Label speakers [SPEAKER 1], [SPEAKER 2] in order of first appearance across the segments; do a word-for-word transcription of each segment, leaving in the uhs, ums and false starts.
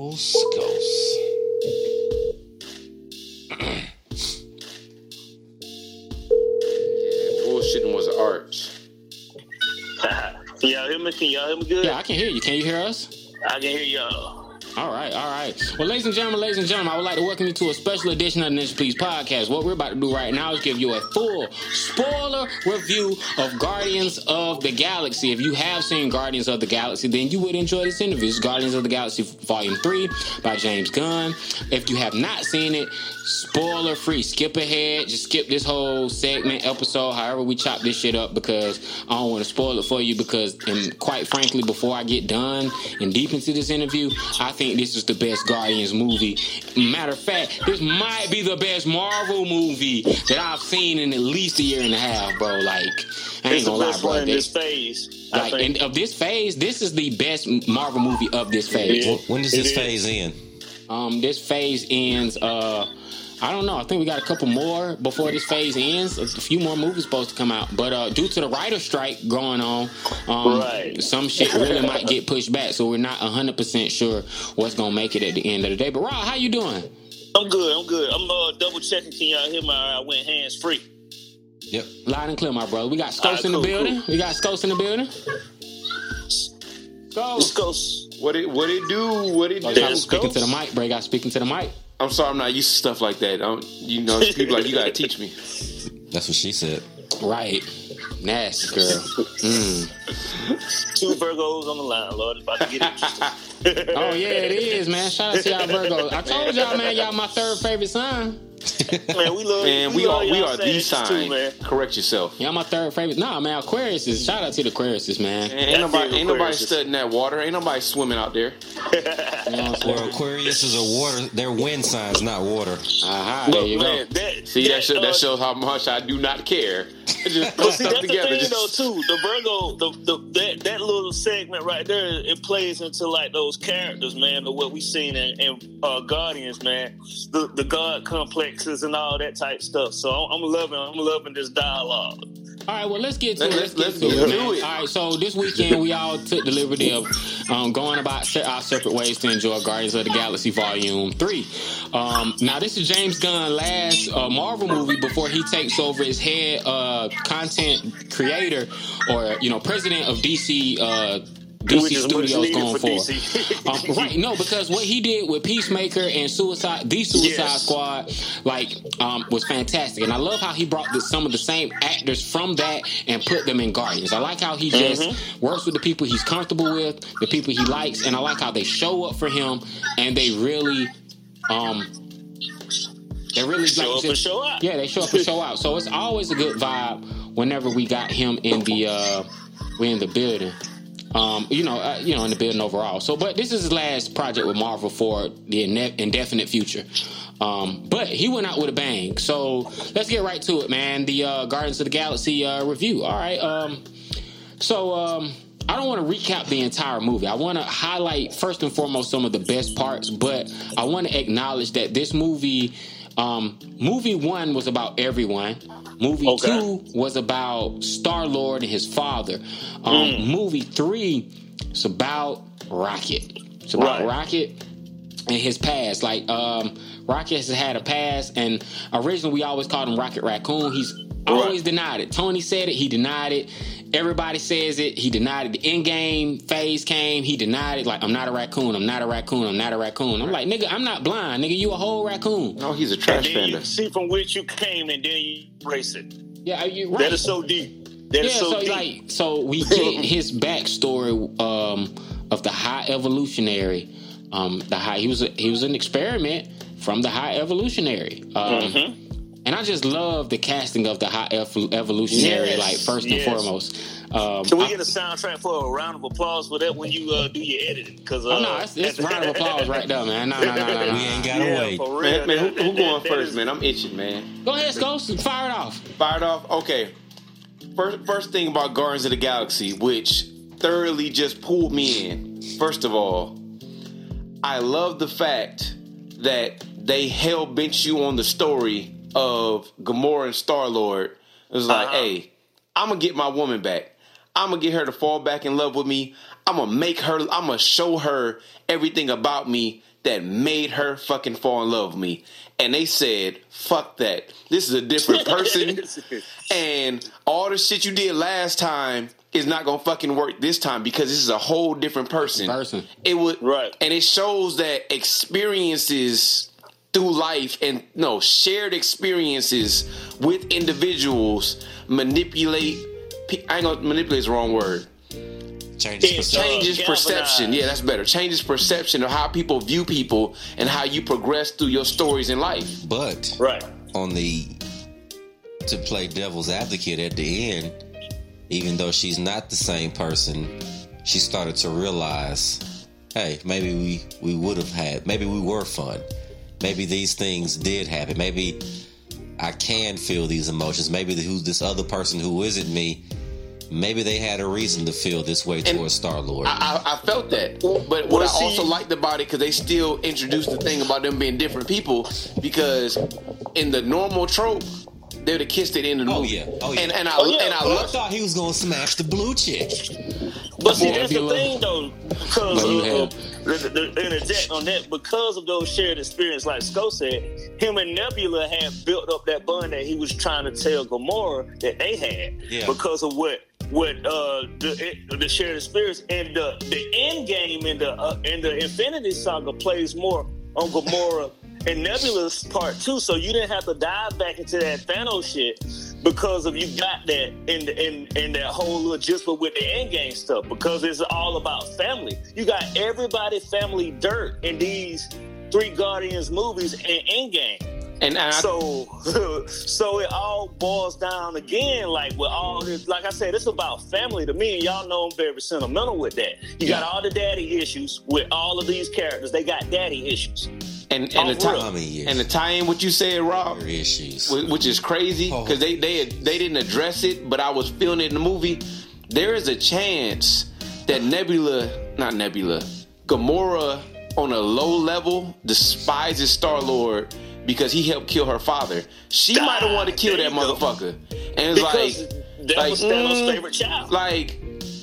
[SPEAKER 1] Skos, Skos.
[SPEAKER 2] Yeah, bullshitting was an art.
[SPEAKER 3] Can y'all hear me? Can y'all hear me good?
[SPEAKER 1] Yeah, I can hear you. Can you hear us?
[SPEAKER 3] I can hear y'all.
[SPEAKER 1] All right, all right. Well, ladies and gentlemen, ladies and gentlemen, I would like to welcome you to a special edition of the Ninja Please podcast. What we're about to do right now is give you a full spoiler review of Guardians of the Galaxy. If you have seen Guardians of the Galaxy, then you would enjoy this interview. It's Guardians of the Galaxy Volume three by James Gunn. If you have not seen it, spoiler free. Skip ahead. Just skip this whole segment, episode, however we chop this shit up, because I don't want to spoil it for you, because, and quite frankly, before I get done and deep into this interview, I think this is the best Guardians movie. Matter of fact, this might be the best Marvel movie that I've seen in at least a year and a half, bro. Like, I ain't gonna lie, bro.
[SPEAKER 3] In this phase,
[SPEAKER 1] like, in, of this phase, this is the best Marvel movie of this phase.
[SPEAKER 4] Yeah, when does this phase end?
[SPEAKER 1] Um, this phase ends, uh, I don't know. I think we got a couple more before this phase ends. A few more movies supposed to come out. But uh, due to the writer strike going on, um, right. some shit really might get pushed back. So we're not one hundred percent sure what's going to make it at the end of the day. But Rob, how you doing?
[SPEAKER 3] I'm good. I'm good. I'm uh, double checking. Can y'all hear me? I went hands free.
[SPEAKER 1] Yep. Loud and clear, my brother. We got Skos right, in
[SPEAKER 3] cool,
[SPEAKER 1] the building.
[SPEAKER 3] Cool.
[SPEAKER 1] We got Skos in the building.
[SPEAKER 3] Skos. Skos.
[SPEAKER 2] What it what it do? What it do?
[SPEAKER 1] Oh, you got speaking to the mic, bro. You got speaking to the mic.
[SPEAKER 2] I'm sorry, I'm not used to stuff like that. I'm, you know, people like you gotta teach me.
[SPEAKER 4] That's what she said.
[SPEAKER 1] Right. Nasty girl. Mm.
[SPEAKER 3] Two Virgos on the line, Lord. It's about to get interesting.
[SPEAKER 1] Oh yeah, it is, man. Shout out to y'all Virgos. I told y'all, man, y'all my third favorite sign.
[SPEAKER 3] Man, we love
[SPEAKER 2] man.
[SPEAKER 3] We,
[SPEAKER 2] we
[SPEAKER 3] love
[SPEAKER 2] are we are the sign.
[SPEAKER 3] Too, man.
[SPEAKER 2] Correct yourself.
[SPEAKER 1] Y'all my third favorite. Nah, man, Aquarius is. Shout out to the Aquariuses, man.
[SPEAKER 2] man ain't nobody ain't nobody studying that water. Ain't nobody swimming out there.
[SPEAKER 1] You know
[SPEAKER 4] well, Aquarius is a water. They're wind signs, not water.
[SPEAKER 1] Aha, uh-huh, there you
[SPEAKER 3] man,
[SPEAKER 1] go.
[SPEAKER 3] That,
[SPEAKER 2] See, that,
[SPEAKER 3] that,
[SPEAKER 2] show,
[SPEAKER 3] uh,
[SPEAKER 2] that shows how much I do not care. Just
[SPEAKER 3] but see, that's
[SPEAKER 2] together.
[SPEAKER 3] the thing,
[SPEAKER 2] Just...
[SPEAKER 3] though, too. The Virgo, the, the that, that little segment right there, it plays into like those characters, man, of what we seen in, in uh, Guardians, man. The the God complexes and all that type stuff. So I'm, I'm loving, I'm loving this dialogue.
[SPEAKER 1] All right, well, let's get to
[SPEAKER 2] let's,
[SPEAKER 1] it. Let's,
[SPEAKER 2] let's
[SPEAKER 1] get to
[SPEAKER 2] get
[SPEAKER 1] it, man.
[SPEAKER 2] to it.
[SPEAKER 1] All right, so this weekend we all took the liberty of um, going about our separate ways to enjoy Guardians of the Galaxy Volume three. Um, now, this is James Gunn's last uh, Marvel movie before he takes over as head uh, content creator or, you know, president of D C uh D C Studios going forward. um, right, no, because what he did with Peacemaker and Suicide, the Suicide yes. Squad, like, um, was fantastic. And I love how he brought the, some of the same actors from that and put them in Guardians. I like how he just mm-hmm. works with the people he's comfortable with, the people he likes, and I like how they show up for him and they really, um, they really
[SPEAKER 3] show
[SPEAKER 1] like,
[SPEAKER 3] up and show out.
[SPEAKER 1] Yeah, they show up and show out. So it's always a good vibe whenever we got him in the, uh, we're in the building. Um, you know, uh, you know, in the building overall. So, but this is his last project with Marvel for the indefinite future. Um, but he went out with a bang. So let's get right to it, man. The uh, Guardians of the Galaxy uh, review. All right. Um, so um, I don't want to recap the entire movie. I want to highlight first and foremost some of the best parts, but I want to acknowledge that this movie, um, movie one was about everyone. Movie okay. two was about Star-Lord and his father. Um, mm. Movie three is about Rocket. It's about right. Rocket and his past. Like, um, Rocket has had a past, and originally we always called him Rocket Raccoon. He's always right. denied it. Tony said it, he denied it. Everybody says it, he denied it. The in-game phase came, he denied it. Like, I'm not a raccoon, I'm not a raccoon, I'm not a raccoon. I'm like, nigga, I'm not blind. Nigga, you a whole raccoon.
[SPEAKER 2] No, he's a trash
[SPEAKER 3] and then
[SPEAKER 2] panda.
[SPEAKER 3] You see from which you came, and then you embrace it.
[SPEAKER 1] Yeah, you right.
[SPEAKER 3] That is so deep. That
[SPEAKER 1] yeah,
[SPEAKER 3] is so,
[SPEAKER 1] so
[SPEAKER 3] deep.
[SPEAKER 1] like, so we get his backstory um, of the High Evolutionary. Um, the high, he was a, he was an experiment from the High Evolutionary. Um, mm-hmm. And I just love the casting of the High Ev- Evolutionary, yes, like, first
[SPEAKER 3] yes.
[SPEAKER 1] and foremost. Um,
[SPEAKER 3] Can we I, get a soundtrack for a round of applause for that when you uh, do your editing? Cause, uh,
[SPEAKER 1] oh, no, it's, it's a round of applause right there, man. No, no, no, no, no.
[SPEAKER 4] We ain't got to
[SPEAKER 3] yeah,
[SPEAKER 4] wait.
[SPEAKER 3] For real.
[SPEAKER 2] Man, man
[SPEAKER 3] that,
[SPEAKER 2] who,
[SPEAKER 3] that,
[SPEAKER 2] who
[SPEAKER 3] that,
[SPEAKER 2] going
[SPEAKER 3] that
[SPEAKER 2] first,
[SPEAKER 3] is...
[SPEAKER 2] man? I'm itching, man.
[SPEAKER 1] Go ahead, Skos. Fire it off.
[SPEAKER 2] Fire it off? Okay. First, first thing about Guardians of the Galaxy, which thoroughly just pulled me in. First of all, I love the fact that they hell-bent you on the story of Gamora and Star-Lord. It was like, uh-huh. hey, I'm going to get my woman back. I'm going to get her to fall back in love with me. I'm gonna make her. I'm gonna show her everything about me that made her fucking fall in love with me. And they said, fuck that. This is a different person. And all the shit you did last time is not gonna fucking work this time because this is a whole different person.
[SPEAKER 1] Person.
[SPEAKER 2] It would
[SPEAKER 3] Right.
[SPEAKER 2] And it shows that experiences through life and no shared experiences with individuals manipulate. I ain't gonna manipulate is the wrong word.
[SPEAKER 4] Changes
[SPEAKER 3] It
[SPEAKER 4] perception.
[SPEAKER 2] Changes
[SPEAKER 3] galvanized.
[SPEAKER 2] perception. Yeah, that's better. Changes perception of how people view people and how you progress through your stories in life.
[SPEAKER 4] But
[SPEAKER 3] Right.
[SPEAKER 4] on the to play devil's advocate at the end, even though she's not the same person, she started to realize, hey, maybe we, we would have had, maybe we were fun. Maybe these things did happen. Maybe I can feel these emotions. Maybe the, who this other person who isn't me, maybe they had a reason to feel this way towards Star-Lord.
[SPEAKER 2] I, I, I felt that. But what
[SPEAKER 3] Well,
[SPEAKER 2] I
[SPEAKER 3] see-
[SPEAKER 2] also liked about it, because they still introduced the thing about them being different people, because in the normal trope, they would have kissed it in the
[SPEAKER 4] Oh,
[SPEAKER 2] movie.
[SPEAKER 4] yeah. Oh, yeah.
[SPEAKER 2] And, and I,
[SPEAKER 3] Oh, yeah,
[SPEAKER 2] and I
[SPEAKER 3] of
[SPEAKER 4] I
[SPEAKER 2] looked.
[SPEAKER 4] thought he was going to smash the blue chick.
[SPEAKER 3] But see,
[SPEAKER 1] Boy,
[SPEAKER 3] that's the
[SPEAKER 1] Nebula.
[SPEAKER 3] thing, though, because
[SPEAKER 1] But you
[SPEAKER 3] of,
[SPEAKER 1] have-
[SPEAKER 3] the, the, the interject on that, because of those shared experience, like Sco said, him and Nebula had built up that bond that he was trying to tell Gamora that they had,
[SPEAKER 4] Yeah.
[SPEAKER 3] because of what what uh, the it, the shared experience and the the end game in the uh, in the Infinity Saga plays more on Gamora and Nebula's part too. So you didn't have to dive back into that Thanos shit because of you got that in the, in in that whole little just but with the Endgame stuff, because it's all about family. You got everybody family dirt in these three Guardians movies and Endgame.
[SPEAKER 2] And, and I,
[SPEAKER 3] So, so it all boils down again, like with all this. Like I said, it's about family to me, and y'all know I'm very sentimental with that. You got all the daddy issues with all of these characters. They got daddy issues.
[SPEAKER 2] and, and,
[SPEAKER 3] Oh,
[SPEAKER 2] the tie,
[SPEAKER 4] Mommy, yes.
[SPEAKER 2] and the tie-in what you said, Rob,
[SPEAKER 4] Your issues.
[SPEAKER 2] wh- which is crazy
[SPEAKER 4] Oh.
[SPEAKER 2] because they, they they didn't address it, but I was feeling it in the movie. There is a chance that Nebula, not Nebula, Gamora on a low level despises Star-Lord because he helped kill her father. She
[SPEAKER 3] Ah,
[SPEAKER 2] might have wanted to kill
[SPEAKER 3] there
[SPEAKER 2] that
[SPEAKER 3] you go.
[SPEAKER 2] motherfucker. And it's
[SPEAKER 3] Because
[SPEAKER 2] like,
[SPEAKER 3] that
[SPEAKER 2] like,
[SPEAKER 3] was Thanos'
[SPEAKER 2] mm,
[SPEAKER 3] favorite child.
[SPEAKER 2] like,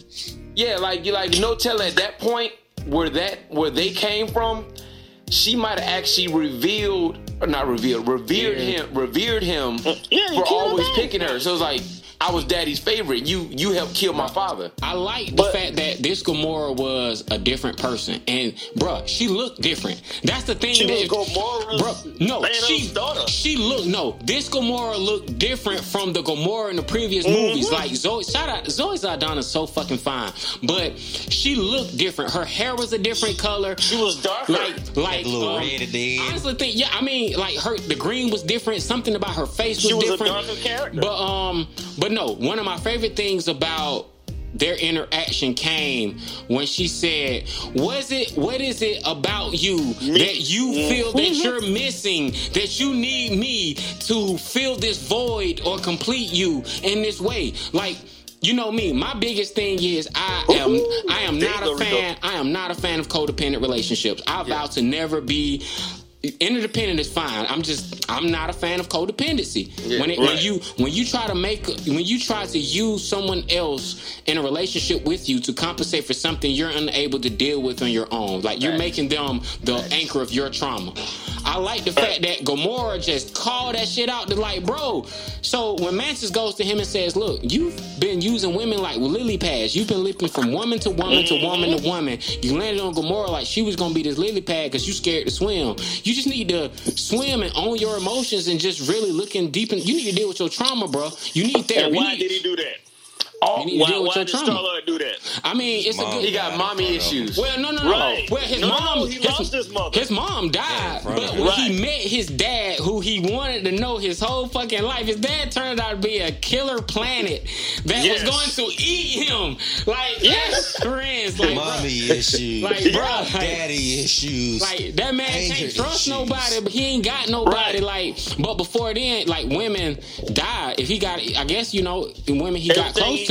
[SPEAKER 2] yeah, like you like no telling at that point where that where they came from, she might have actually revealed or not revealed, revered
[SPEAKER 1] Yeah.
[SPEAKER 2] him, revered him
[SPEAKER 3] Yeah, you
[SPEAKER 2] for
[SPEAKER 3] killed
[SPEAKER 2] always
[SPEAKER 3] her.
[SPEAKER 2] picking her. So it's like I was daddy's favorite. You you helped kill my father.
[SPEAKER 1] I like the
[SPEAKER 3] But-
[SPEAKER 1] fact that this Gamora was a different person, and bruh, she looked different. That's the thing.
[SPEAKER 3] She
[SPEAKER 1] that,
[SPEAKER 3] was Gamora's
[SPEAKER 1] bruh, no,
[SPEAKER 3] Thanos'
[SPEAKER 1] she
[SPEAKER 3] daughter.
[SPEAKER 1] she looked no. This Gamora looked different from the Gamora in the previous
[SPEAKER 3] Mm-hmm.
[SPEAKER 1] movies. Like Zoe, shout out Zoe Saldana is so fucking fine, but she looked different. Her hair was a different color.
[SPEAKER 3] She was darker.
[SPEAKER 1] Like like
[SPEAKER 4] That little
[SPEAKER 1] um,
[SPEAKER 4] red at the
[SPEAKER 1] I
[SPEAKER 4] end.
[SPEAKER 1] honestly think yeah. I mean like her the green was different. Something about her face was
[SPEAKER 3] She was a
[SPEAKER 1] different.
[SPEAKER 3] darker character.
[SPEAKER 1] But um, but no, one of my favorite things about their interaction came when she said, "Was it? What is it about you that you feel that you're missing? That you need me to fill this void or complete you in this way?" Like. You know me. My biggest thing is I am I am
[SPEAKER 3] There
[SPEAKER 1] not
[SPEAKER 3] you
[SPEAKER 1] a
[SPEAKER 3] go, Rico.
[SPEAKER 1] fan. I am not a fan of codependent relationships. I vow to never be. Interdependent is fine. I'm just I'm not a fan of codependency.
[SPEAKER 2] Yeah,
[SPEAKER 1] when it, when
[SPEAKER 3] right.
[SPEAKER 1] you when you try to make when you try to use someone else in a relationship with you to compensate for something you're unable to deal with on your own, like you're
[SPEAKER 2] Right.
[SPEAKER 1] making them the anchor of your trauma. I like the fact that Gamora just called that shit out to like, bro. So when Mantis goes to him and says, "Look, you've been using women like lily pads. You've been leaping from woman to woman to woman to woman. You landed on Gamora like she was gonna be this lily pad because you scared to swim. You just need to swim and own your emotions and just really looking deep in. You need to deal with your trauma, bro. You need therapy.
[SPEAKER 3] and
[SPEAKER 1] You
[SPEAKER 3] why
[SPEAKER 1] need-
[SPEAKER 3] did he do that?
[SPEAKER 1] you need to
[SPEAKER 3] Why,
[SPEAKER 1] deal with
[SPEAKER 3] why
[SPEAKER 1] your
[SPEAKER 3] did
[SPEAKER 1] trauma.
[SPEAKER 3] Star-Lord do that?
[SPEAKER 1] I mean, it's a
[SPEAKER 4] Mom.
[SPEAKER 1] good.
[SPEAKER 2] He got mommy issues.
[SPEAKER 1] Well, no, no, no.
[SPEAKER 3] Right.
[SPEAKER 1] Well, his
[SPEAKER 3] No,
[SPEAKER 1] mom,
[SPEAKER 3] no, he
[SPEAKER 1] his,
[SPEAKER 3] lost his mother.
[SPEAKER 1] his mom died,
[SPEAKER 4] Yeah, in front
[SPEAKER 1] but
[SPEAKER 4] of
[SPEAKER 1] when
[SPEAKER 3] him.
[SPEAKER 1] he
[SPEAKER 3] Right.
[SPEAKER 1] met his dad, who he wanted to know his whole fucking life, his dad turned out to be a killer planet that
[SPEAKER 3] Yes.
[SPEAKER 1] was going to eat him. Like,
[SPEAKER 3] Yes.
[SPEAKER 1] that's friends. Like,
[SPEAKER 4] Mommy
[SPEAKER 1] bruh,
[SPEAKER 4] issues.
[SPEAKER 1] Like, bro, like,
[SPEAKER 4] Daddy issues.
[SPEAKER 1] like that man
[SPEAKER 4] Anger
[SPEAKER 1] can't trust
[SPEAKER 4] issues.
[SPEAKER 1] nobody, but he ain't got nobody.
[SPEAKER 3] Right.
[SPEAKER 1] Like, but before then, like women die. If he got, I guess you know, the women he got
[SPEAKER 3] Everything
[SPEAKER 1] close
[SPEAKER 3] he
[SPEAKER 1] to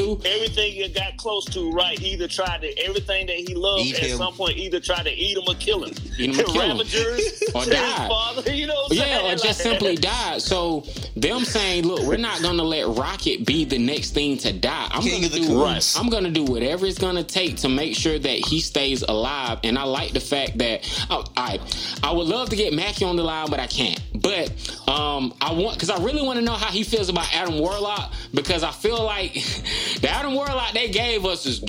[SPEAKER 1] to.
[SPEAKER 3] Everything he got close to, right? Either tried to everything that he loved
[SPEAKER 4] Eat
[SPEAKER 3] at
[SPEAKER 4] him.
[SPEAKER 3] some point, either tried to eat him or kill him.
[SPEAKER 1] Eat him or kill him.
[SPEAKER 3] Ravagers,
[SPEAKER 1] Or
[SPEAKER 3] to
[SPEAKER 1] die.
[SPEAKER 3] his father, you know what I'm
[SPEAKER 1] Yeah,
[SPEAKER 3] saying?
[SPEAKER 1] or just
[SPEAKER 3] Like-
[SPEAKER 1] simply died. So them saying, "Look, we're not gonna let Rocket be the next thing to die. I'm
[SPEAKER 4] King
[SPEAKER 1] gonna
[SPEAKER 4] of the
[SPEAKER 1] do
[SPEAKER 4] Coons.
[SPEAKER 1] I'm gonna do whatever it's gonna take to make sure that he stays alive." And I like the fact that oh, I I would love to get Mackie on the line, but I can't. But um, I want because I really want to know how he feels about Adam Warlock, because I feel like the Adam Warlock they gave us is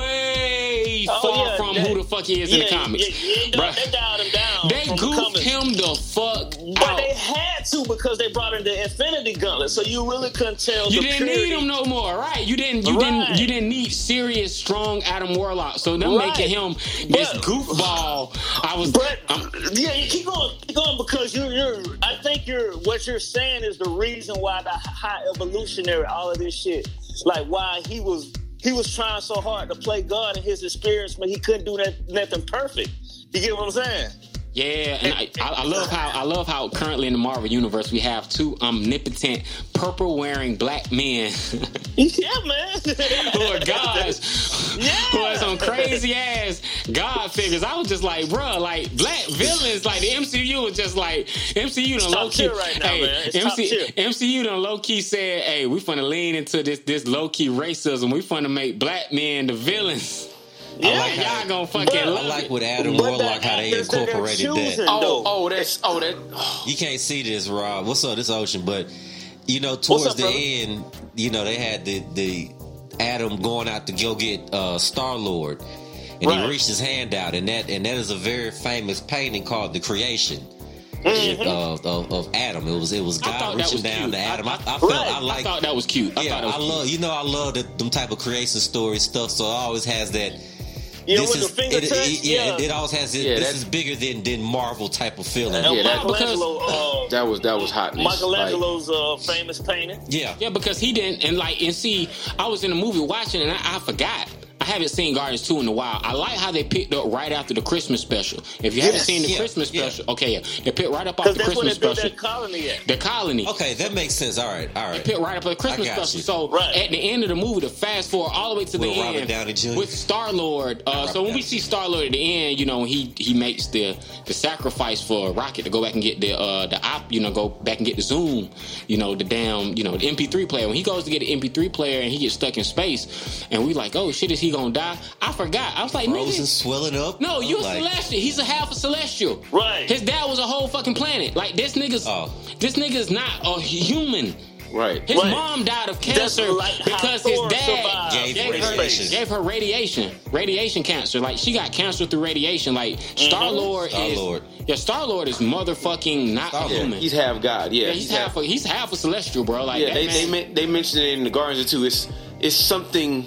[SPEAKER 1] way
[SPEAKER 3] Oh,
[SPEAKER 1] far
[SPEAKER 3] yeah,
[SPEAKER 1] from
[SPEAKER 3] that-
[SPEAKER 1] who the fuck he is in
[SPEAKER 3] yeah,
[SPEAKER 1] the comics.
[SPEAKER 3] Yeah, yeah,
[SPEAKER 1] Bruh.
[SPEAKER 3] they dialed him down.
[SPEAKER 1] They
[SPEAKER 3] from the
[SPEAKER 1] goofed
[SPEAKER 3] comics.
[SPEAKER 1] him the fuck
[SPEAKER 3] But
[SPEAKER 1] out.
[SPEAKER 3] they had to because they brought in the Infinity Gauntlet, so you really couldn't tell.
[SPEAKER 1] You
[SPEAKER 3] the
[SPEAKER 1] didn't
[SPEAKER 3] purity.
[SPEAKER 1] need him no more, right? You didn't. You
[SPEAKER 3] Right.
[SPEAKER 1] didn't. You didn't need serious, strong Adam Warlock. So them
[SPEAKER 3] Right.
[SPEAKER 1] making him this
[SPEAKER 3] But-
[SPEAKER 1] goofball. I was.
[SPEAKER 3] But
[SPEAKER 1] I'm-
[SPEAKER 3] yeah, you keep going, keep going because you're, you're. I think you're. What you're saying is the reason why the high evolutionary, all of this shit, like why he was he was trying so hard to play God in his experience, but he couldn't do that, nothing perfect. You get what I'm saying?
[SPEAKER 1] Yeah, and I, I I love how I love how currently in the Marvel universe we have two omnipotent, purple-wearing black men
[SPEAKER 3] Yeah, man.
[SPEAKER 1] who are gods,
[SPEAKER 3] Yeah.
[SPEAKER 1] who are some crazy ass god figures. I was just like, bruh, like black villains, like the M C U was just like M C U done
[SPEAKER 3] top
[SPEAKER 1] low key.
[SPEAKER 3] tier right now,
[SPEAKER 1] hey,
[SPEAKER 3] man. It's top tier.
[SPEAKER 1] M C U done low key said, hey, we finna lean into this this low key racism. We finna make black men the villains.
[SPEAKER 3] Yeah,
[SPEAKER 4] like how-
[SPEAKER 1] Y'all gonna fucking
[SPEAKER 3] But-
[SPEAKER 4] I
[SPEAKER 1] love
[SPEAKER 4] like
[SPEAKER 1] it.
[SPEAKER 4] with Adam
[SPEAKER 3] But the
[SPEAKER 4] Warlock how they
[SPEAKER 3] actors that they're
[SPEAKER 4] incorporated
[SPEAKER 3] choosing-
[SPEAKER 4] that.
[SPEAKER 2] Oh, oh, that's oh that. Oh.
[SPEAKER 4] You can't see this, Rob. What's up, this Ocean? But you know, towards
[SPEAKER 3] up,
[SPEAKER 4] the
[SPEAKER 3] brother?
[SPEAKER 4] end, you know, they had the the Adam going out to go get uh, Star Lord, and
[SPEAKER 3] Right.
[SPEAKER 4] he reached his hand out, and that and that is a very famous painting called The Creation.
[SPEAKER 3] Mm-hmm.
[SPEAKER 4] Of, of, of Adam, it was it was
[SPEAKER 1] I thought
[SPEAKER 4] God
[SPEAKER 1] that
[SPEAKER 4] reaching
[SPEAKER 1] was
[SPEAKER 4] down
[SPEAKER 1] cute.
[SPEAKER 4] to Adam. I,
[SPEAKER 1] I-
[SPEAKER 4] I, felt
[SPEAKER 3] Right.
[SPEAKER 4] I
[SPEAKER 1] I
[SPEAKER 4] like
[SPEAKER 1] thought that was cute. I
[SPEAKER 4] yeah,
[SPEAKER 1] thought it was
[SPEAKER 4] I
[SPEAKER 1] cute.
[SPEAKER 4] love you know I love the, them type of creation story stuff. So it always has that.
[SPEAKER 3] Yeah,
[SPEAKER 4] this
[SPEAKER 3] with
[SPEAKER 4] is,
[SPEAKER 3] the finger
[SPEAKER 4] it,
[SPEAKER 3] touch,
[SPEAKER 4] it- yeah,
[SPEAKER 3] yeah.
[SPEAKER 4] It, it always has. It,
[SPEAKER 2] Yeah,
[SPEAKER 4] this
[SPEAKER 2] that-
[SPEAKER 4] is bigger than than Marvel type of feeling.
[SPEAKER 3] And
[SPEAKER 2] Yeah, that-
[SPEAKER 3] Michelangelo, uh,
[SPEAKER 2] That was that was hotness.
[SPEAKER 3] Michelangelo's uh, famous painting.
[SPEAKER 4] Yeah,
[SPEAKER 1] Yeah, because he didn't, and like, and see, I was in the movie watching, and I, I forgot. I haven't seen Guardians two in a while. I like how they picked up right after the Christmas special. If you haven't
[SPEAKER 3] Yes.
[SPEAKER 1] seen the
[SPEAKER 4] Yeah,
[SPEAKER 1] Christmas
[SPEAKER 4] yeah.
[SPEAKER 1] special, okay, yeah, they picked right up off
[SPEAKER 3] Because
[SPEAKER 1] the
[SPEAKER 3] that's where
[SPEAKER 1] Christmas
[SPEAKER 3] they built
[SPEAKER 1] special.
[SPEAKER 3] that colony at.
[SPEAKER 1] The colony.
[SPEAKER 4] Okay, that makes sense. All right, all right.
[SPEAKER 1] Picked right up at the Christmas
[SPEAKER 4] I got
[SPEAKER 1] special.
[SPEAKER 4] you.
[SPEAKER 1] So
[SPEAKER 3] Right.
[SPEAKER 1] at the end of the movie, to fast forward all the way to
[SPEAKER 4] With
[SPEAKER 1] the
[SPEAKER 4] Robert
[SPEAKER 1] end
[SPEAKER 4] Downey Junior
[SPEAKER 1] with Star Lord. Uh, so when we see Star Lord at the end, you know, he he makes the the sacrifice for Rocket to go back and get the uh, the op, you know, go back and get the Zoom, you know, the damn, you know, the M P three player. When he goes to get the M P three player and he gets stuck in space, and we like, oh shit, is he gonna die? I forgot. I was like,
[SPEAKER 4] Frozen,
[SPEAKER 1] nigga.
[SPEAKER 4] swelling up.
[SPEAKER 1] No, you a
[SPEAKER 4] like,
[SPEAKER 1] celestial. He's a half a celestial.
[SPEAKER 3] Right.
[SPEAKER 1] His dad was a whole fucking planet. Like this nigga's
[SPEAKER 4] Oh.
[SPEAKER 1] this nigga's not a human.
[SPEAKER 2] Right.
[SPEAKER 1] His
[SPEAKER 3] Right.
[SPEAKER 1] mom died of
[SPEAKER 3] That's
[SPEAKER 1] cancer
[SPEAKER 3] like how
[SPEAKER 1] because his
[SPEAKER 3] Thor
[SPEAKER 1] dad
[SPEAKER 3] survived
[SPEAKER 4] Gave
[SPEAKER 1] gave her,
[SPEAKER 4] radiation.
[SPEAKER 1] gave her radiation, radiation cancer. Like she got cancer through radiation. Like Star Lord is,
[SPEAKER 4] Star-Lord.
[SPEAKER 1] yeah, Star Lord is motherfucking not a
[SPEAKER 4] Star-Lord.
[SPEAKER 2] Yeah,
[SPEAKER 1] human.
[SPEAKER 2] he's half God. Yeah,
[SPEAKER 1] yeah, he's half a he's half a celestial, bro. Like
[SPEAKER 2] Yeah,
[SPEAKER 1] that
[SPEAKER 2] they
[SPEAKER 1] man,
[SPEAKER 2] they, men- they mentioned it in the Guardians too. It's it's something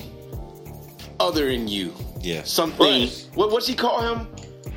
[SPEAKER 2] other in you.
[SPEAKER 4] Yeah.
[SPEAKER 2] Something.
[SPEAKER 3] Right.
[SPEAKER 2] What what's he call him?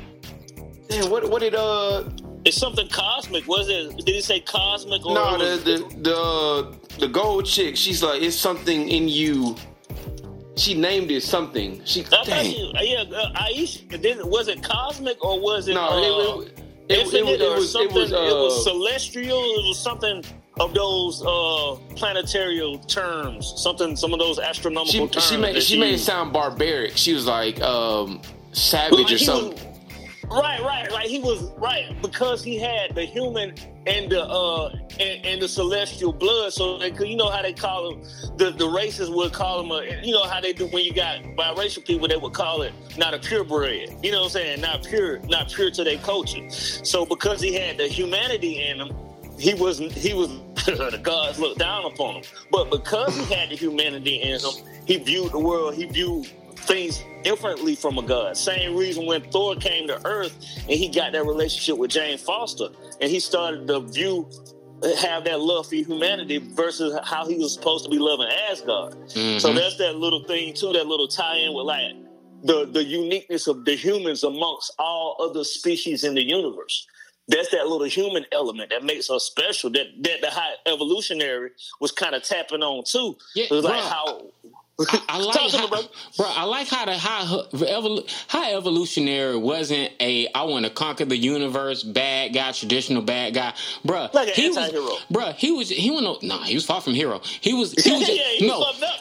[SPEAKER 2] Damn, what what did uh
[SPEAKER 3] It's something cosmic. Was it? Did he say cosmic or?
[SPEAKER 2] no
[SPEAKER 3] it was-
[SPEAKER 2] the the the the gold chick? She's like it's something in you. She named it something. She
[SPEAKER 3] I thought
[SPEAKER 2] dang.
[SPEAKER 3] you, yeah, uh, Aisha. Did, was it cosmic or was it?
[SPEAKER 2] No,
[SPEAKER 3] uh,
[SPEAKER 2] it, it, it,
[SPEAKER 3] infinite
[SPEAKER 2] it,
[SPEAKER 3] or
[SPEAKER 2] was it
[SPEAKER 3] something?
[SPEAKER 2] was uh,
[SPEAKER 3] celestial. It was something of those uh, planetary terms. Something, some of those astronomical
[SPEAKER 2] she
[SPEAKER 3] terms.
[SPEAKER 2] she made
[SPEAKER 3] that
[SPEAKER 2] she made it
[SPEAKER 3] used.
[SPEAKER 2] sound barbaric. She was like um savage
[SPEAKER 3] Like
[SPEAKER 2] or
[SPEAKER 3] he
[SPEAKER 2] something.
[SPEAKER 3] was- Right, right, like he was right because he had the human and the uh and, and the celestial blood. So they could, you know how they call him, the the races would call him a, you know how they do when you got biracial people, they would call it not a purebred. You know what I'm saying? Not pure, not pure to their culture. So because he had the humanity in him, he was he was the gods looked down upon him. But because he had the humanity in him, he viewed the world. He viewed things differently from a god. Same reason when Thor came to Earth and he got that relationship with Jane Foster and he started to view, have that love for humanity versus how he was supposed to be loving Asgard.
[SPEAKER 1] Mhm.
[SPEAKER 3] So that's that little thing too, that little tie-in with like the, the uniqueness of the humans amongst all other species in the universe. That's that little human element that makes us special. That that the high evolutionary was kind of tapping on too.
[SPEAKER 1] Yeah,
[SPEAKER 3] it was like
[SPEAKER 1] bruh.
[SPEAKER 3] how
[SPEAKER 1] I, I like
[SPEAKER 3] Talk to me,
[SPEAKER 1] how,
[SPEAKER 3] bro.
[SPEAKER 1] bro. I like how the high, evol- high evolutionary wasn't a I want to conquer the universe bad guy, traditional bad guy, bro.
[SPEAKER 3] Like an
[SPEAKER 1] he was,
[SPEAKER 3] anti-hero.
[SPEAKER 1] bro. He was he was no, nah. He was far from hero. He was he was
[SPEAKER 3] yeah, he
[SPEAKER 1] no.
[SPEAKER 3] was fucked up.